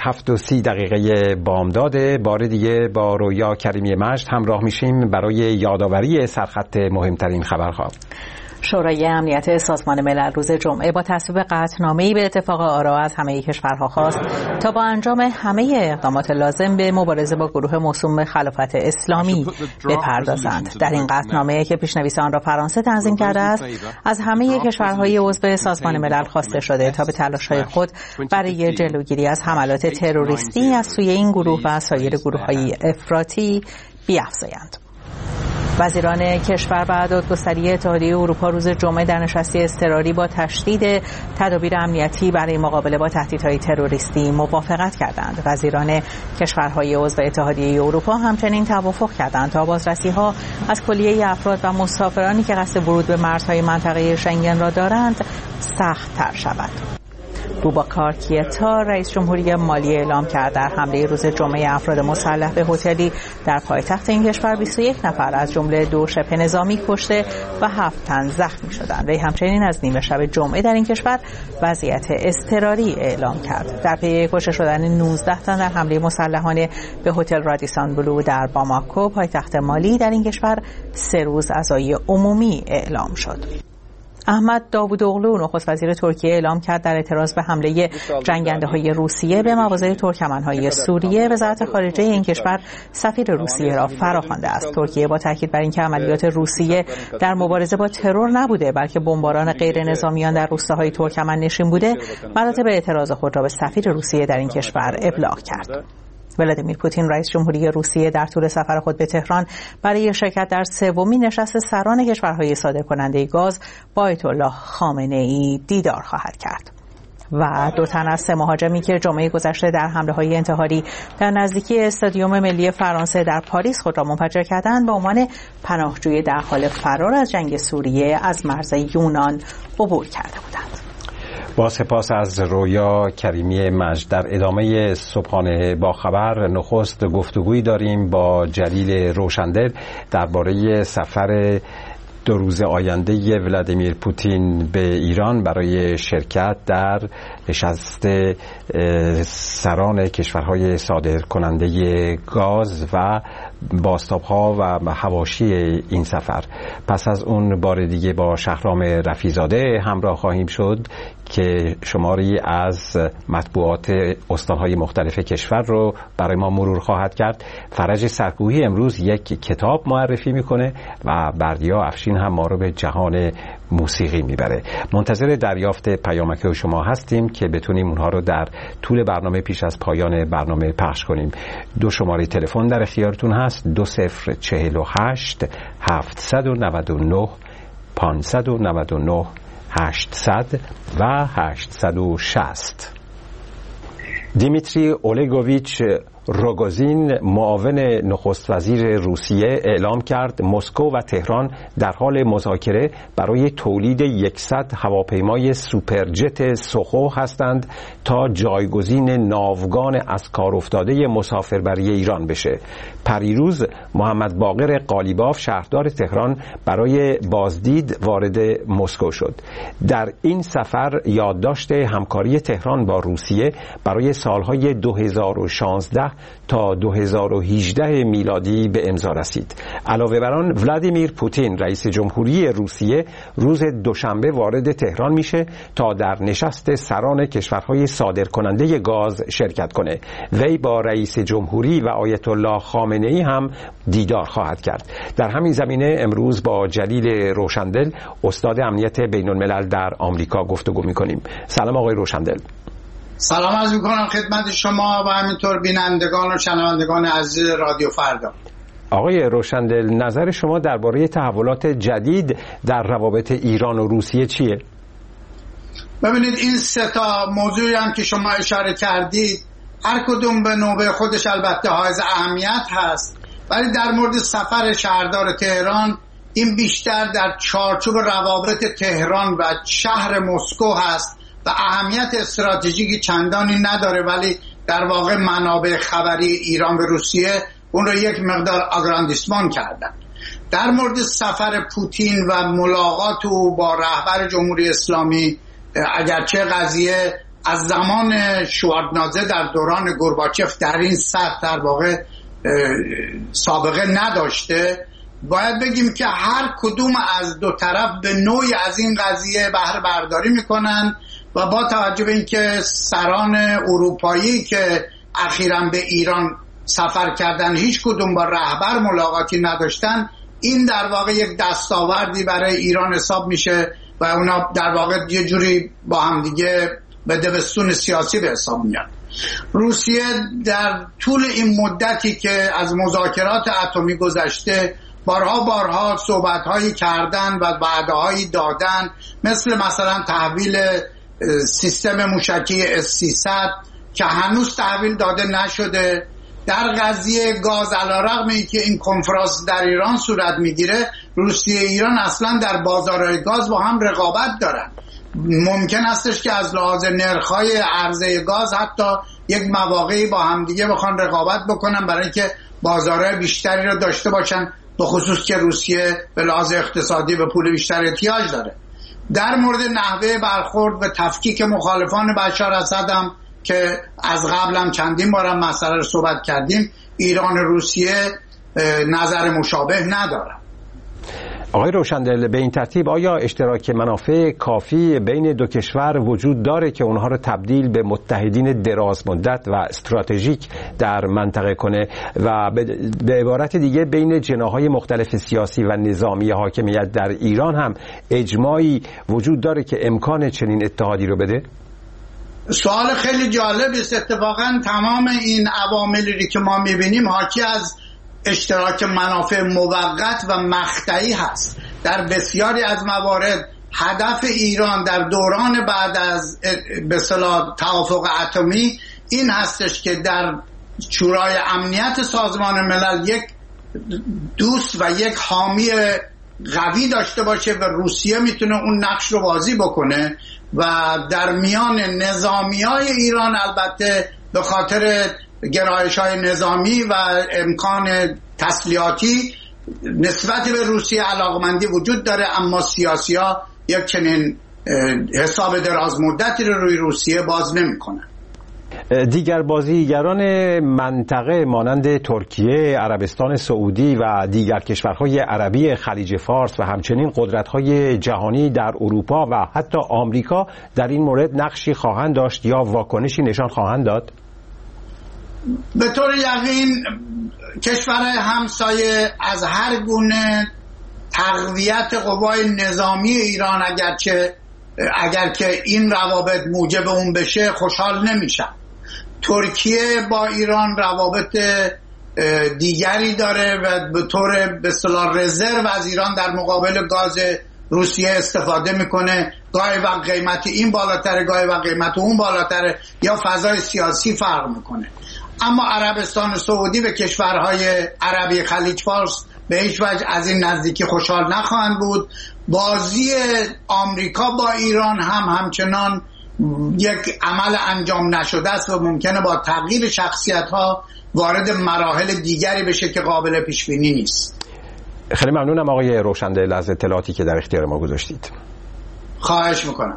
7:30 بامداد. بار دیگه با رویا کریمی مجد همراه میشیم برای یادآوری سرخط مهمترین خبرها. شورای امنیت سازمان ملل روز جمعه با تصویب قطعنامه‌ای به اتفاق آرا از همه کشورها خواست تا با انجام همه اقدامات لازم به مبارزه با گروه موسوم به خلافت اسلامی بپردازند. در این قطعنامه که پیشنویس آن را فرانسه تنظیم کرده است، از همه کشورهای عضو سازمان ملل خواسته شده تا به تلاش‌های خود برای جلوگیری از حملات تروریستی از سوی این گروه و سایر گروه‌های افراطی بیفزایند. وزیران کشور و دادگستری اتحادیه اروپا روز جمعه در نشستی اضطراری با تشدید تدابیر امنیتی برای مقابله با تهدیدهای تروریستی موافقت کردند. وزیران کشورهای عضو اتحادیه اروپا همچنین توافق کردند تا بازرسی‌ها از کلیه افراد و مسافرانی که قصد ورود به مرزهای منطقه شنگن را دارند سخت‌تر شود. بوباکار کیتا رئیس جمهوری مالی اعلام کرد در حمله روز جمعه افراد مسلح به هتلی در پایتخت این کشور 21 نفر از جمله 2 شبه نظامی کشته و 7 تن زخمی شدند. وی همچنین از نیمه شب جمعه در این کشور وضعیت اضطراری اعلام کرد. در پی کشته شدن 19 تن در حمله مسلحانه به هتل رادیسون بلو در باماکو پایتخت مالی در این کشور 3 روز عزای عمومی اعلام شد. احمد داوودوغلو نخست وزیر ترکیه اعلام کرد در اعتراض به حمله جنگنده‌های روسیه به مواضع ترکمن‌های سوریه وزارت خارجه این کشور سفیر روسیه را فراخوانده است. ترکیه با تاکید بر اینکه عملیات روسیه در مبارزه با ترور نبوده بلکه بمباران غیر نظامیان در روستاهای ترکمن نشین بوده، مراتب اعتراض خود را به سفیر روسیه در این کشور ابلاغ کرد. ولادیمیر پوتین رئیس جمهوری روسیه در طول سفر خود به تهران برای شرکت در 3مین نشست سران کشورهای صادرکننده گاز با آیت الله خامنه‌ای دیدار خواهد کرد. و 2 تن از 3 مهاجمی که جمعه گذشته در حمله‌های انتحاری در نزدیکی استادیوم ملی فرانسه در پاریس خود را منفجر کردند به عنوان پناهجوی در حال فرار از جنگ سوریه از مرز یونان عبور کرده بودند. با سپاس از رویا کریمی مجد. در ادامه صبحانه با خبر نخست گفتگویی داریم با جلیل روشندل درباره سفر 2 روز آینده ولادیمیر پوتین به ایران برای شرکت در نشست سران کشورهای صادرکننده گاز و بازتاب‌ها و حواشی این سفر. پس از اون بار دیگه با شهرام رفیزاده همراه خواهیم شد که شماری از مطبوعات استان‌های مختلف کشور رو برای ما مرور خواهد کرد. فرج سرکوهی امروز یک کتاب معرفی میکنه و بردیا افشین هم ما رو به جهان موسیقی میبره. منتظر دریافت پیامک شما هستیم که بتونیم اونها رو در طول برنامه پیش از پایان برنامه پخش کنیم. 2 شماره تلفن در اختیارتون هست: 2048 799 599 800 و 860. دیمیتری اولگویچ روگوزین معاون نخست وزیر روسیه اعلام کرد مسکو و تهران در حال مذاکره برای تولید 100 هواپیمای سوپرجت سوخو هستند تا جایگزین ناوگان از کار افتاده مسافربری ایران بشه. پریروز محمد باقر قالیباف شهردار تهران برای بازدید وارد مسکو شد. در این سفر یادداشت همکاری تهران با روسیه برای سالهای 2016 تا 2018 میلادی به امضا رسید. علاوه بر آن ولادیمیر پوتین رئیس جمهوری روسیه روز دوشنبه وارد تهران میشه تا در نشست سران کشورهای صادرکننده گاز شرکت کنه. وی با رئیس جمهوری و آیت الله خامنه‌ای هم دیدار خواهد کرد. در همین زمینه امروز با جلیل روشندل استاد امنیت بین الملل در آمریکا گفتگو میکنیم. سلام آقای روشندل. سلام عرض می‌کنم خدمت شما و همینطور بینندگان و شنوندگان عزیز رادیو فردا. آقای روشندل، نظر شما درباره تحولات جدید در روابط ایران و روسیه چیه؟ ببینید این سه تا موضوعی هم که شما اشاره کردید هر کدوم به نوبه خودش البته حائز اهمیت هست، ولی در مورد سفر شهردار تهران این بیشتر در چارچوب روابط تهران و شهر مسکو هست و اهمیت استراتژیکی چندانی نداره، ولی در واقع منابع خبری ایران و روسیه اون رو یک مقدار آگراندیسمان کردن. در مورد سفر پوتین و ملاقات او با رهبر جمهوری اسلامی، اگرچه قضیه از زمان شوارزنادزه در دوران گورباچف در این سطح در واقع سابقه نداشته، باید بگیم که هر کدوم از دو طرف به نوعی از این قضیه بهره برداری میکنن و با توجه به اینکه سران اروپایی که اخیراً به ایران سفر کردن هیچ کدوم با رهبر ملاقاتی نداشتن، این در واقع یک دستاوردی برای ایران حساب میشه و اونا در واقع یه جوری با هم دیگه به دبستون سیاسی به حساب میاد. روسیه در طول این مدتی که از مذاکرات اتمی گذشته بارها صحبت‌هایی کردن و وعده‌هایی دادن، مثلا تحویل سیستم موشکی S-300 که هنوز تحویل داده نشده. در قضیه گاز علیرغم اینکه این کنفرانس در ایران صورت میگیره، روسیه ایران اصلا در بازارهای گاز با هم رقابت دارن. ممکن استش که از لحاظ نرخ‌های عرضه گاز حتی یک مواقعی با هم دیگه بخوان رقابت بکنن برای اینکه بازارهای بیشتری رو داشته باشن، به خصوص که روسیه به لحاظ اقتصادی به پول بیشتر احتیاج داره. در مورد نحوه برخورد و تفکیک مخالفان بشار اسد هم که از قبل هم چندین بارم مسئله رو صحبت کردیم، ایران و روسیه نظر مشابه ندارن. آقای روشندل، به این ترتیب آیا اشتراک منافع کافی بین دو کشور وجود داره که اونها رو تبدیل به متحدین دراز مدت و استراتژیک در منطقه کنه و به عبارت دیگه بین جناح‌های مختلف سیاسی و نظامی حاکمیت در ایران هم اجماعی وجود داره که امکان چنین اتحادی رو بده؟ سوال خیلی جالبی است. اتفاقا تمام این عواملی که ما می‌بینیم حاکی از اشتراک منافع موقت و مقطعی هست. در بسیاری از موارد هدف ایران در دوران بعد از به اصطلاح توافق اتمی این هستش که در شورای امنیت سازمان ملل یک دوست و یک حامی قوی داشته باشه و روسیه میتونه اون نقش رو بازی بکنه و در میان نظامیای ایران البته به خاطر گرایش‌های نظامی و امکان تسلیحاتی نسبت به روسیه علاقمندی وجود داره، اما سیاسی‌ها یک چنین حساب دراز مدتی رو روی روسیه باز نمی‌کنن. دیگر بازیگران منطقه مانند ترکیه، عربستان سعودی و دیگر کشورهای عربی خلیج فارس و همچنین قدرت‌های جهانی در اروپا و حتی آمریکا در این مورد نقشی خواهند داشت یا واکنشی نشان خواهند داد؟ به طور یقین کشورهای همسایه از هر گونه تقویت قوای نظامی ایران اگر که این روابط موجب اون بشه خوشحال نمیشن. ترکیه با ایران روابط دیگری داره و به طور به اصطلاح رزرو از ایران در مقابل گاز روسیه استفاده میکنه. گاهی وقت قیمت این بالاتره، گاهی وقت قیمت اون بالاتره، یا فضای سیاسی فرق میکنه. اما عربستان سعودی و کشورهای عربی خلیج فارس به هیچ وجه از این نزدیکی خوشحال نخواهند بود. بازی آمریکا با ایران هم همچنان یک عمل انجام نشده است و ممکنه با تغییر شخصیت‌ها وارد مراحل دیگری بشه که قابل پیش بینی نیست. خیلی ممنونم آقای روشندل از اطلاعاتی که در اختیار ما گذاشتید. خواهش میکنم.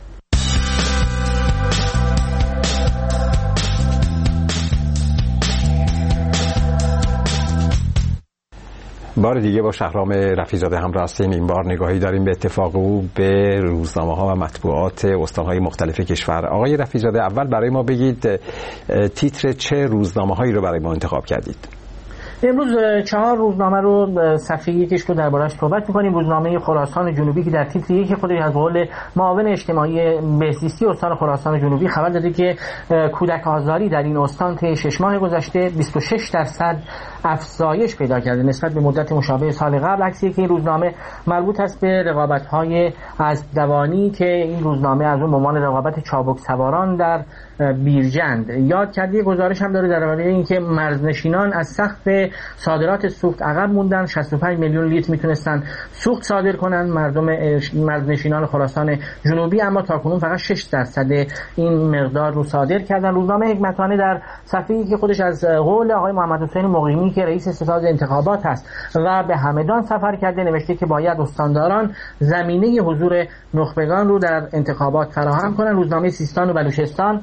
بار دیگه با شهرام رفیع‌زاده همراه هستیم. این بار نگاهی داریم به اتفاق او به روزنامه‌ها و مطبوعات استان‌های مختلف کشور. آقای رفیع‌زاده، اول برای ما بگید تیتر چه روزنامه‌هایی رو برای ما انتخاب کردید؟ امروز 4 روزنامه رو صفحه یکش رو درباره‌اش صحبت می‌کنیم. روزنامه خراسان جنوبی که در تیتر یکی خودش از قول معاون اجتماعی بهزیستی استان خراسان جنوبی خبر داده که کودک آزاری در این استان طی 6 ماه گذشته 26% افزایش پیدا کرده نسبت به مدت مشابه سال قبل. عکسی که این روزنامه مربوط است به رقابت‌های اسب‌دوانی که این روزنامه از اون عنوان رقابت چابک سواران در بیرجند یاد کرده. گزارش هم داره درباره اینکه مرزنشینان از سقف صادرات سوخت عقب موندن. 65 میلیون لیتر میتونستن سوخت صادر کنن مردم مرزنشینان خراسان جنوبی، اما تاکنون فقط 6% این مقدار رو صادر کردن. روزنامه حکمتانه در صفحه‌ای که خودش از قول آقای محمد حسین مقیمی که رئیس ستاد انتخابات هست و به همدان سفر کرده نوشته که باید استانداران زمینه حضور نخبگان رو در انتخابات فراهم کنن. روزنامه سیستان و بلوچستان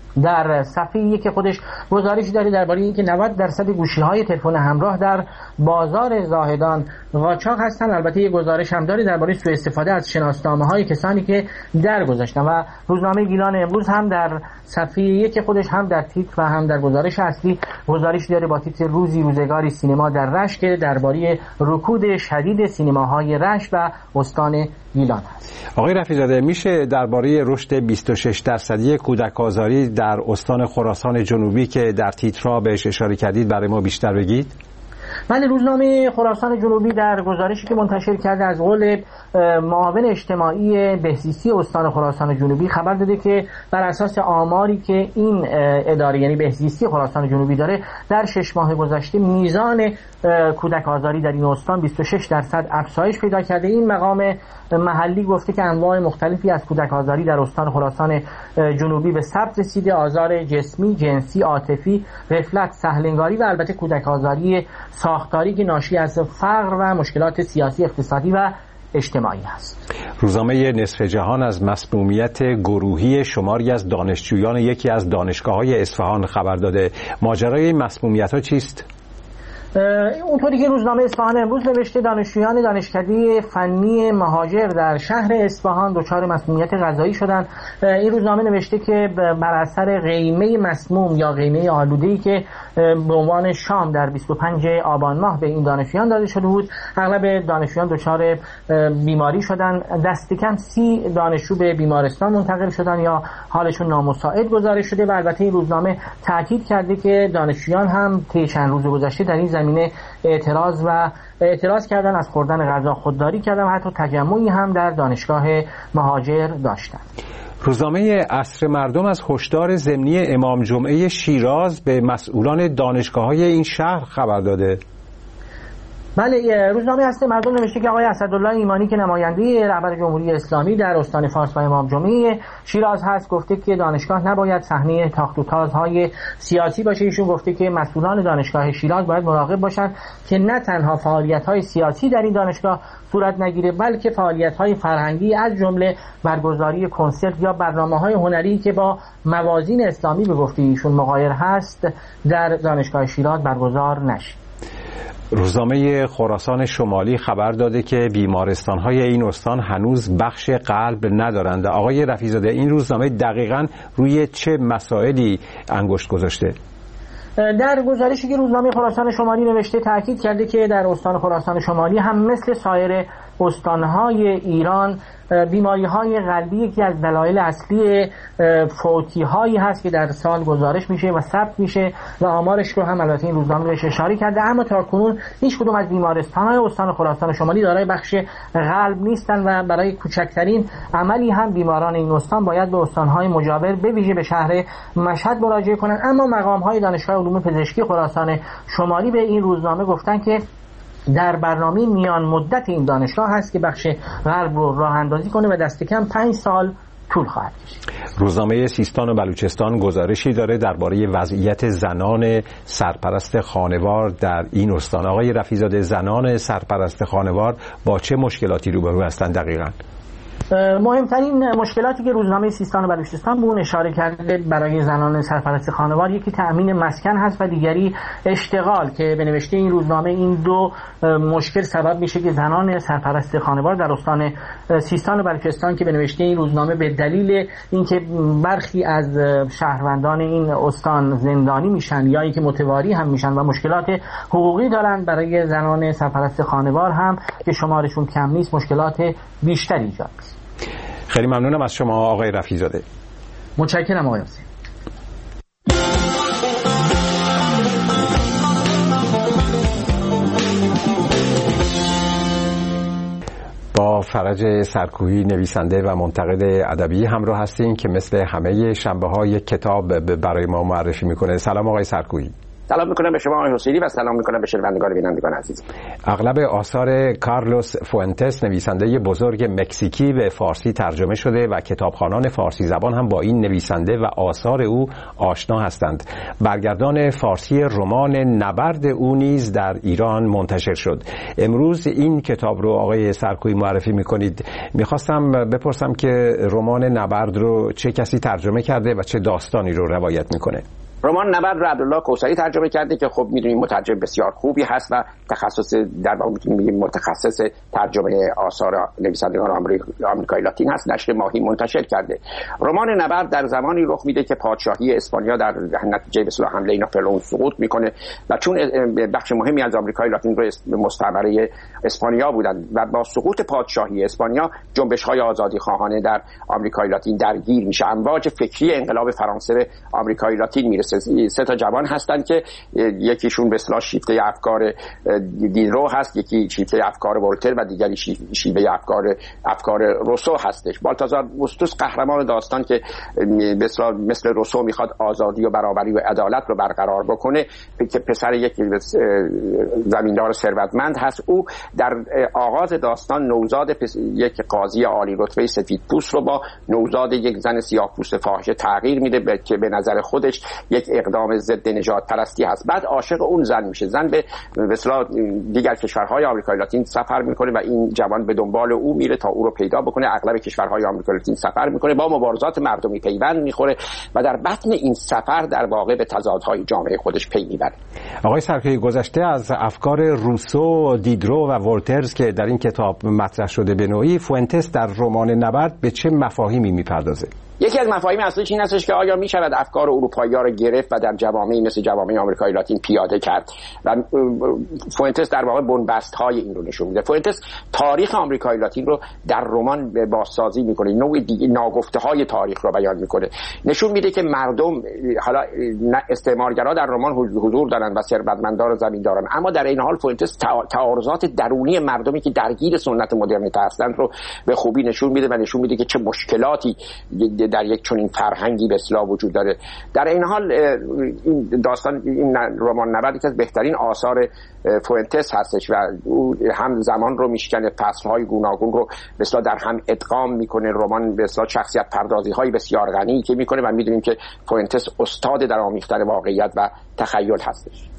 در صفحه یک که خودش گزارشی داره درباره اینکه 90% گوشی‌های تلفن همراه در بازار زاهدان قاچاق هستن. البته یک گزارش هم داره درباره سوء استفاده از شناسنامه‌های کسانی که درگذشتن. و روزنامه گیلان امروز هم در صفحه یک خودش هم در تیتر و هم در گزارش اصلی گزارشی داره با تیتر روزی روزگاری سینما در رشت که درباره رکود شدید سینماهای رشت و استان گیلان هست. آقای رفیع‌زاده میشه درباره رشد 26% کودک آزاری در استان خراسان جنوبی که در تیترها بهش اشاره کردید برای ما بیشتر بگید؟ بله، روزنامه خراسان جنوبی در گزارشی که منتشر کرده از قول معاون اجتماعی بهزیستی استان خراسان جنوبی خبر داده که بر اساس آماری که این اداره یعنی بهزیستی خراسان جنوبی داره در 6 ماه گذشته میزان کودک آزاری در این استان 26% افزایش پیدا کرده. این مقام محلی گفته که انواع مختلفی از کودک آزاری در استان خراسان جنوبی به ثبت رسیده: آزار جسمی، جنسی، عاطفی، غفلت، سهلنگاری و البته کودک آزاری ساختاری که ناشی از فقر و مشکلات سیاسی، اقتصادی و اجتماعی است. روزنامه نصف جهان از مسمومیت گروهی شماری از دانشجویان یکی از دانشگاه‌های اصفهان خبر داده. ماجرای این مسمومیت‌ها چیست؟ اونطوری که روزنامه اصفهان امروز نوشته دانشجویان دانشکده فنی مهاجر در شهر اصفهان دچار مسمومیت غذایی شدند. این روزنامه نوشته که بر اثر قیمه مسموم یا قیمه آلوده‌ای که به عنوان شام در 25 آبان ماه به این دانشجویان داده شده بود، اغلب دانشجویان دچار بیماری شدند. دست کم 30 دانشجو به بیمارستان منتقل شدند یا حالشون نامساعد گزارش شده. و البته این روزنامه تاکید کرده که دانشجویان هم طی چند روز گذشته در این زمینه اعتراض کردن، از خوردن غذا خودداری کردن و حتی تجمعی هم در دانشگاه مهاجر داشتن. روزنامه عصر مردم از هشدار ضمنی امام جمعه شیراز به مسئولان دانشگاه‌های این شهر خبر داده. بله، روزنامه عصر مردم نوشته که آقای اسدالله ایمانی که نماینده رهبر جمهوری اسلامی در استان فارس و امام جمعه شیراز هست گفته که دانشگاه نباید صحنه تاخت و تازهای سیاسی باشه. ایشون گفته که مسئولان دانشگاه شیراز باید مراقب باشند که نه تنها فعالیت‌های سیاسی در این دانشگاه صورت نگیره بلکه فعالیت‌های فرهنگی از جمله برگزاری کنسرت یا برنامه‌های هنری که با موازین اسلامی به گفته ایشون مغایر هست در دانشگاه شیراز برگزار نشه. روزنامه خراسان شمالی خبر داده که بیمارستان‌های این استان هنوز بخش قلب ندارند. آقای رفیع‌زاده، این روزنامه دقیقاً روی چه مسائلی انگشت گذاشته؟ در گزارشی که روزنامه خراسان شمالی نوشته تاکید کرده که در استان خراسان شمالی هم مثل سایر استانهای ایران بیماری‌های قلبی یکی از دلایل اصلی فوتی‌هایی هست که در سال گزارش میشه و ثبت میشه و آمارش رو هم البته این روزنامه بهش اشاره کرده. اما تاکنون هیچ کدوم از بیمارستان‌های استان خراسان شمالی دارای بخش قلب نیستن و برای کوچکترین عملی هم بیماران این استان باید به استان‌های مجاور به ویژه به شهر مشهد مراجعه کنند. اما مقام‌های دانشگاه علوم پزشکی خراسان شمالی به این روزنامه گفتن که در برنامه میان مدت این دانشگاه هست که بخش قلب رو راه اندازی کنه و دست کم 5 سال طول خواهد کشید. روزنامه سیستان و بلوچستان گزارشی داره درباره وضعیت زنان سرپرست خانوار در این استان. آقای رفیع‌زاده، زنان سرپرست خانوار با چه مشکلاتی روبرو هستند دقیقاً؟ مهمترین مشکلاتی که روزنامه سیستان و بلوچستان به اون اشاره کرده برای زنان سرپرست خانوار، یکی تأمین مسکن هست و دیگری اشتغال، که به نوشته این روزنامه این دو مشکل سبب میشه که زنان سرپرست خانوار در استان سیستان و بلوچستان، که به نوشته این روزنامه به دلیل اینکه برخی از شهروندان این استان زندانی میشن یا اینکه متواری هم میشن و مشکلات حقوقی دارن، برای زنان سرپرست خانوار هم که شمارشون کم نیست مشکلات بیشتری ایجاد میشه. خیلی ممنونم از شما آقای رفیع‌زاده. متشکرم آقای حسین. با فرج سرکویی نویسنده و منتقد ادبی همراه هستیم که مثل همه شنبه‌ها یک کتاب برای ما معرفی میکنه. سلام آقای سرکویی. سلام میکنم به شما آقای حسینی و سلام میکنم به شنوندگان و بینندگان عزیز. اغلب آثار کارلوس فوئنتس نویسنده بزرگ مکزیکی به فارسی ترجمه شده و کتابخوانان فارسی زبان هم با این نویسنده و آثار او آشنا هستند. برگردان فارسی رمان نبرد او نیز در ایران منتشر شد. امروز این کتاب رو آقای سرکویی معرفی میکنید. میخواستم بپرسم که رمان نبرد رو چه کسی ترجمه کرده و چه داستانی رو روایت میکنه؟ رمان نبرد رو عبدالله کوثری ترجمه کرده که خب میدونیم مترجم بسیار خوبی هست و تخصص در واقع میگیم متخصص ترجمه آثار نویسندگان آمریکای لاتین هست. نشر ماهی منتشر کرده. رمان نبرد در زمانی رخ میده که پادشاهی اسپانیا در نتیجه به اصطلاح حمله ناپلئون سقوط میکنه و چون بخش مهمی از آمریکای لاتین رو مستعمره اسپانیا بودن و با سقوط پادشاهی اسپانیا جنبش‌های آزادیخواهانه در آمریکای لاتین درگیر میشه. امواج فکری انقلاب فرانسه به آمریکای لاتین میرسه. سه تا جوان هستن که یکیشون به اصطلاح شیفته افکار دیدرو هست، یکی شیفته افکار ولتر و دیگری شیفته افکار روسو هستش. بالتازار اوستوس قهرمان داستان که به اصطلاح مثل روسو میخواد آزادی و برابری و عدالت رو برقرار بکنه، که پسر یک زمیندار ثروتمند هست. او در آغاز داستان نوزاد یک قاضی عالی رتبه سفیدپوست رو با نوزاد یک زن سیاه‌پوست فاحشه تغییر میده که به نظر خودش یک اقدام ضد نژاد پرستی هست. بعد عاشق اون زن میشه. زن به اصطلاح دیگر کشورهای آمریکای لاتین سفر میکنه و این جوان به دنبال او میره تا او رو پیدا بکنه. اغلب کشورهای آمریکای لاتین سفر میکنه، با مبارزات مردمی پیوند میخوره و در بطن این سفر در واقع به تضادهای جامعه خودش پی میبره. آقای سرکویی، گذشته از افکار روسو، دیدرو و ولترز که در این کتاب مطرح شده به نوعی، فوئنتس در رمان نبرد به چه مفاهیمی میپردازه؟ یکی از مفاهیم اصلیش این هستش که آیا می شود افکار اروپایی‌ها رو گرفت و در جوامعی مثل جوامع آمریکای لاتین پیاده کرد و فوئنتس در واقع بنبست‌های این رو نشون میده. فوئنتس تاریخ آمریکای لاتین رو در رمان بازسازی میکنه، نوع ناگفته‌های تاریخ رو بیان میکنه، نشون میده که مردم، حالا استعمارگرا در رمان حضور دارن و ثروتمندان و زمینداران، اما در این حال فوئنتس تعارضات درونی مردمی که درگیر سنت مدرنیته هستند رو به خوبی نشون میده و نشون میده که چه مشکلاتی در یک چنین فرهنگی به اصطلاح وجود داره. در این حال این داستان، این رمان نبرد یکی از بهترین آثار فوئنتس هستش و او هم زمان رو میشکنه، فصل‌های گوناگون رو به اصطلاح در هم ادغام میکنه. رمان به اصطلاح شخصیت پردازی‌های بسیار غنی که میکنه و میدونیم که فوئنتس استاد در آمیختن واقعیت و تخیل هستش.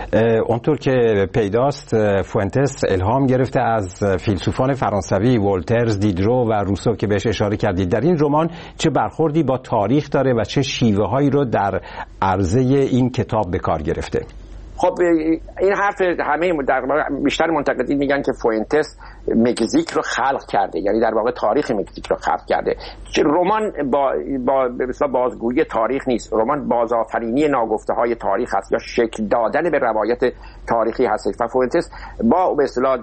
اونطور که پیداست فوئنتس الهام گرفته از فیلسوفان فرانسوی ولترز، دیدرو و روسو که بهش اشاره کردید. در این رمان چه برخوردی با تاریخ داره و چه شیوه‌هایی رو در عرضه این کتاب به کار گرفته؟ خب این حرف همه بیشتر منتقدین میگن که فوئنتس مکزیک رو خلق کرده، یعنی در واقع تاریخ مکزیک رو خلق کرده. رمان با بازگویی تاریخ نیست، رمان بازآفرینی ناگفته‌های تاریخ است یا شکل دادن به روایت تاریخی هست و فوئنتس با به اصطلاح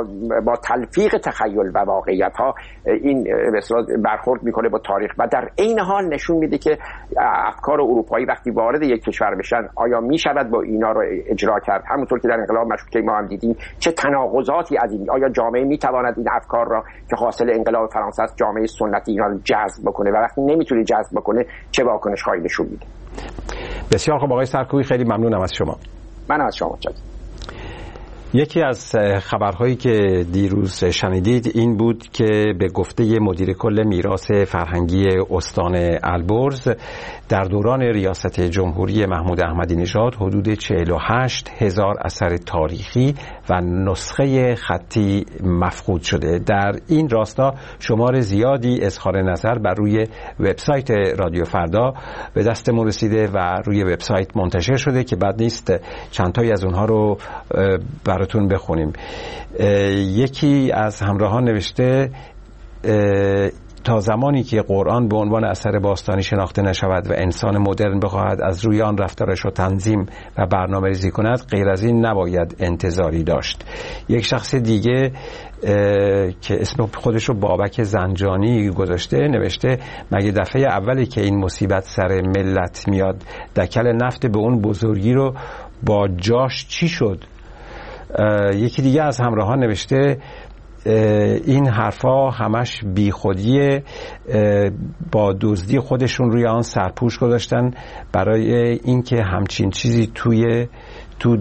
با تلفیق تخیل و واقعیت ها این به اصطلاح برخورد میکنه با تاریخ و در عین حال نشون میده که افکار اروپایی وقتی وارد یک کشور بشن آیا میشود با اینا رو اجرا کرد. همونطور که در انقلاب مشروطه ما هم دیدیم چه تناقضاتی از این، آیا جامعه میتواند این افکار را که حاصل انقلاب فرانسه است جامعه سنتی ایران جذب بکنه و وقتی نمیتونه جذب بکنه چه واکنش هایی نشون میده. بسیار خوب آقای سرکویی، خیلی ممنونم از شما. من از شما متشکرم. یکی از خبرهایی که دیروز شنیدید این بود که به گفته مدیر کل میراث فرهنگی استان البرز در دوران ریاست جمهوری محمود احمدی نژاد حدود 48,000 اثر تاریخی و نسخه خطی مفقود شده. در این راستا شمار زیادی اظهار نظر بر روی وبسایت رادیو فردا به دستمون رسیده و روی وبسایت منتشر شده که بد نیست چند تایی از اونها رو براتون بخونیم. یکی از همراهان نوشته تا زمانی که قرآن به عنوان اثر باستانی شناخته نشود و انسان مدرن بخواهد از روی آن رفتارش را تنظیم و برنامه‌ریزی کند، غیر از این نباید انتظاری داشت. یک شخص دیگه که اسم خودش رو بابک زنجانی گذاشته نوشته مگه دفعه اولی که این مصیبت سر ملت میاد؟ دکل نفت به اون بزرگی رو با جاش چی شد؟ یکی دیگه از همراهان نوشته این حرفا همش بیخودیه، با دزدی خودشون روی آن سرپوش گذاشتن برای اینکه همچین چیزی تو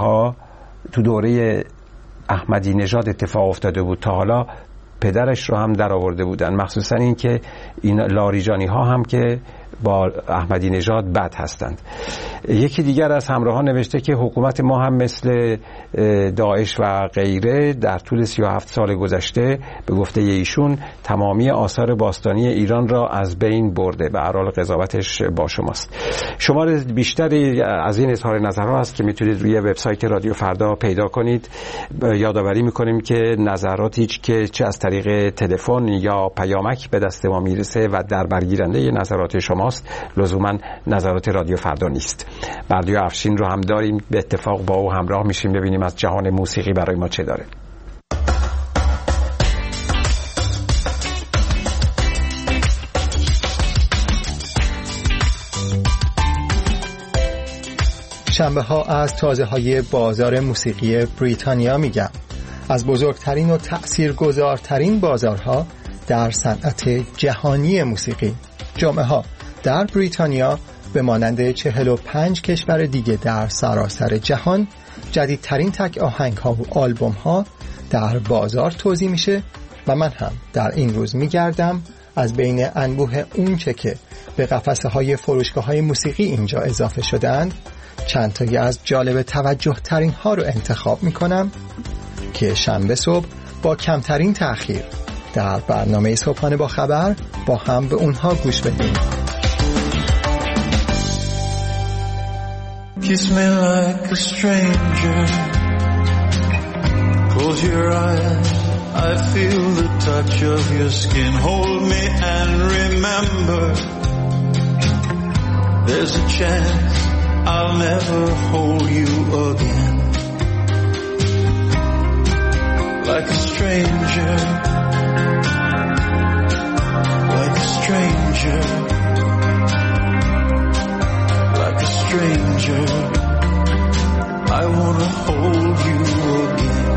دوره احمدی نژاد اتفاق افتاده بود. تا حالا پدرش رو هم در آورده بودن، مخصوصا اینکه این لاریجانی ها هم که با احمدی نژاد بد هستند. یکی دیگر از همراهان نوشته که حکومت ما هم مثل داعش و غیره در طول 37 سال گذشته به گفته ایشون تمامی آثار باستانی ایران را از بین برده. به هر حال قضاوتش با شماست. شمار بیشتری از این اظهار نظرها هست که میتونید روی وبسایت رادیو فردا پیدا کنید. یادآوری میکنیم که نظراتی که چه از طریق تلفن یا پیامک به دست ما میرسه و در برگیرنده نظرات شماست، لزوما نظرات رادیو فردا نیست. بردیا افشین رو هم داریم، به اتفاق با او همراه میشیم ببینیم از جهان موسیقی برای ما چه داره. شنبه ها از تازه های بازار موسیقی بریتانیا میگم. از بزرگترین و تأثیرگذارترین بازارها در صنعت جهانی موسیقی. جمعه ها در بریتانیا به مانند 45 کشور دیگه در سراسر جهان جدیدترین تک آهنگ ها و آلبوم ها در بازار توزیع میشه و من هم در این روز میگردم از بین انبوه اون چه که به قفسه های فروشگاه های موسیقی اینجا اضافه شدند چند تایی از جالب توجه ترین ها رو انتخاب میکنم که شنبه صبح با کمترین تأخیر در برنامه صبحانه با خبر با هم به اونها گوش بدیم. Kiss me like a stranger. Close your eyes. I feel the touch of your skin. Hold me and remember. There's a chance I'll never hold you again. Like a stranger. Like a stranger. Like a stranger, I wanna hold you again.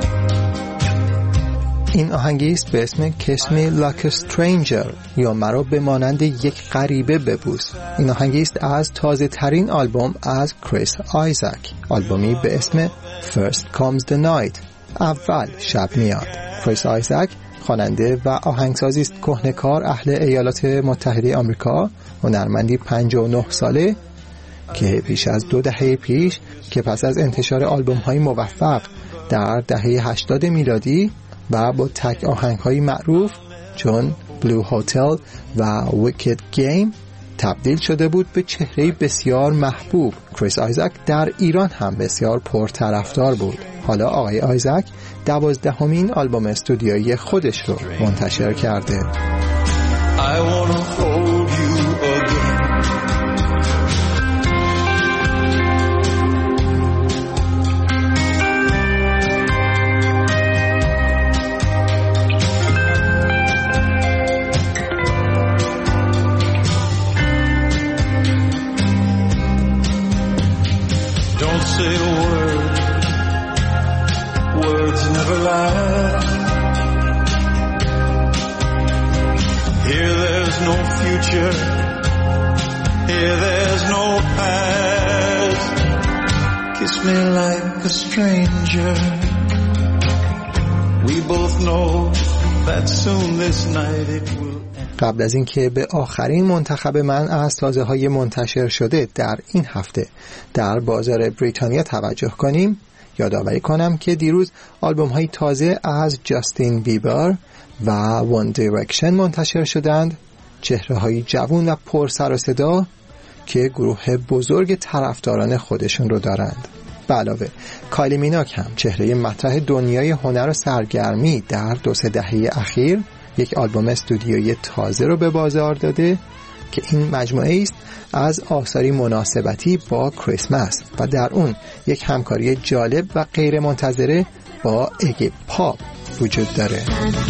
این آهنگی است به اسم Kiss Me Like a Stranger یا مرا به مانند یک غریبه ببوس. این آهنگی است از تازه ترین آلبوم از کریس آیزک، آلبومی به اسم First Comes the Night، اول شب میاد. کریس آیزک خواننده و آهنگسازی است کهنه‌کار اهل ایالات متحده آمریکا، هنرمندی 59 ساله که پیش از 2 دهه پیش که پس از انتشار آلبوم‌های موفق در دهه 80 میلادی و با تک آهنگ‌های معروف چون بلو هتل و ویکد گیم تبدیل شده بود به چهره‌ای بسیار محبوب. کریس آیزک در ایران هم بسیار پرطرفدار بود. حالا آقای آیزک 12مین آلبوم استودیویی خودش رو منتشر کرده. I wanna hold you again. Don't say a word. Words never lie. Here there's no future. Here there's no past. kiss me like a stranger. We both know that soon this night it will. قبل از اینکه به آخرین منتخب من از تازه‌های منتشر شده در این هفته در بازار بریتانیا توجه کنیم، یادآوری کنم که دیروز آلبوم‌های تازه از جاستین بیبر و وان دایرکشن منتشر شدند، چهره‌های جوان و پر سر و صدا که گروه بزرگ طرفداران خودشون رو دارند. به علاوه کایلی میناک هم چهره مطرح دنیای هنر و سرگرمی در 2-3 دهه اخیر یک آلبوم استودیویی تازه رو به بازار داده که این مجموعه است از آثاری مناسبتی با کریسمس و در اون یک همکاری جالب و غیر منتظره با اگی پاپ وجود داره.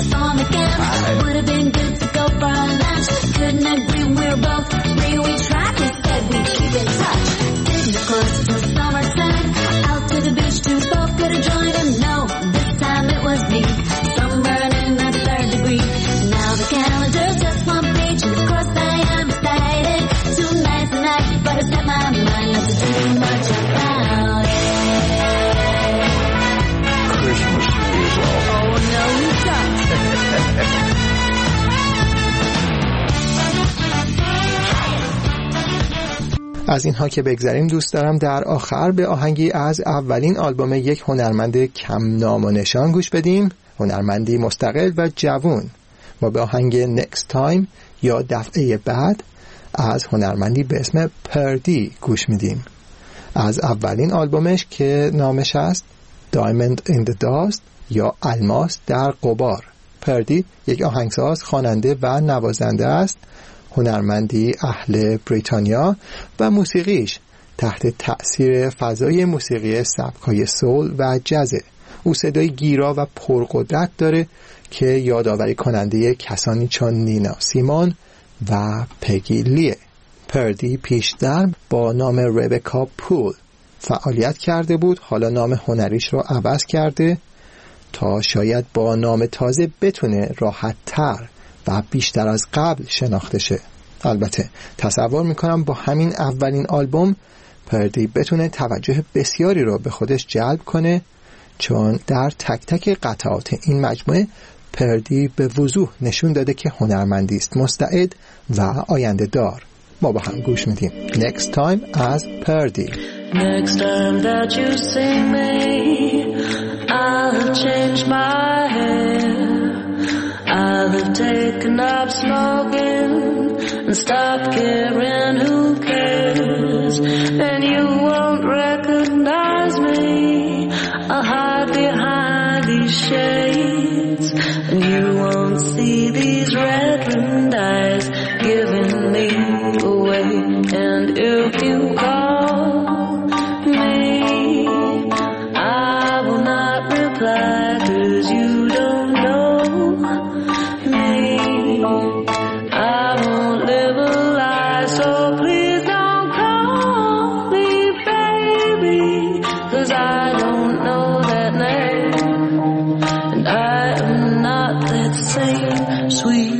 از اینها که بگذاریم دوست دارم در آخر به آهنگی از اولین آلبوم یک هنرمند کم نام و نشان گوش بدیم، هنرمندی مستقل و جوان. ما به آهنگ Next Time یا دفعه بعد از هنرمندی به اسم پردی گوش میدیم، از اولین آلبومش که نامش است Diamond in the Dust یا الماس در غبار. پردی یک آهنگساز، خواننده و نوازنده است، هنرمندی اهل بریتانیا و موسیقیش تحت تأثیر فضای موسیقی سبک‌های سول و جز. او صدای گیرا و پرقدرت داره که یادآوری کننده کسانی چون نینا سیمون و پگی لیه. پردی پیشتر با نام ربکا پول فعالیت کرده بود، حالا نام هنریش رو عوض کرده تا شاید با نام تازه بتونه راحت تر و بیشتر از قبل شناخته شه. البته تصور میکنم با همین اولین آلبوم پردی بتونه توجه بسیاری رو به خودش جلب کنه، چون در تک تک قطعات این مجموعه پردی به وضوح نشون داده که هنرمندی است مستعد و آینده دار. ما با هم گوش میدیم Next Time از پردی. Next time that you see me, I'll have changed my hair. I'll have taken up smoking and stopped caring who cares. And you won't recognize me. I'll hide behind these shades. And you won't see these red-rimmed eyes giving me away. And if you call me, I will not reply, 'cause you don't know me. I won't live a lie, so please don't call me baby, 'cause I don't know that name, and I am not that same sweet.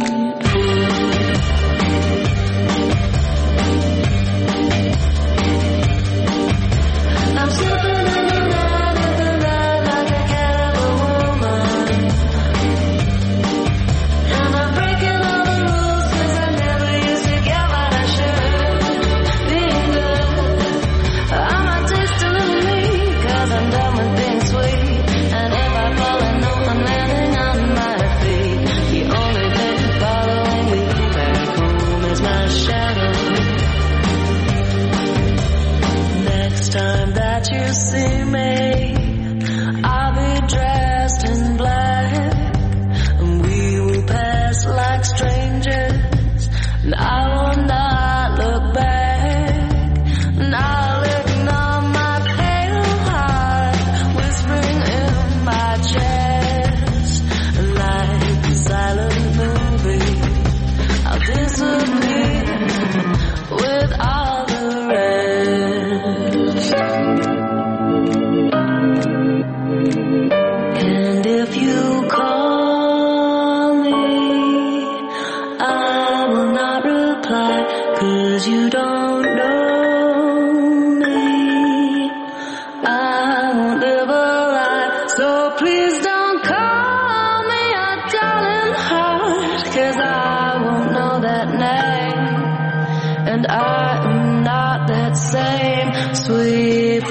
same sweet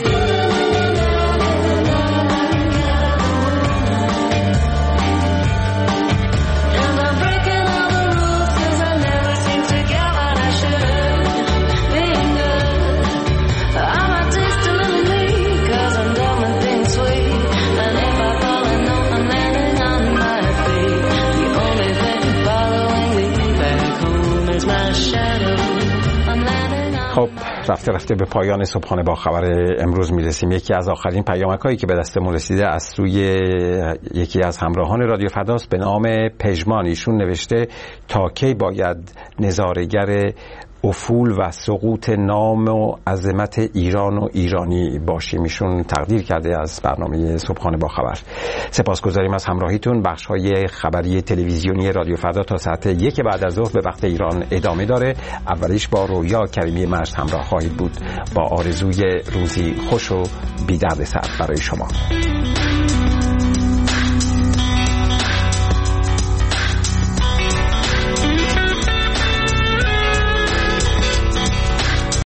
خب رفته به پایان صبحانه با خبر امروز میرسیم. یکی از آخرین پیامک‌هایی که به دستمون رسیده از سوی یکی از همراهان رادیو فرداست به نام پژمان. ایشون نوشته تا کی باید نظاره‌گر افول و سقوط نام و عظمت ایران و ایرانی باشیم. ایشون تقدیر کرده از برنامه صبحانه با خبر. سپاسگزاریم از همراهیتون. بخش‌های خبری تلویزیونی رادیو فردا تا ساعت 1 بعد از ظهر به وقت ایران ادامه داره. اولیش با رویا کریمی مجد همراه خواهید بود با آرزوی روزی خوش و بی دردسر برای شما.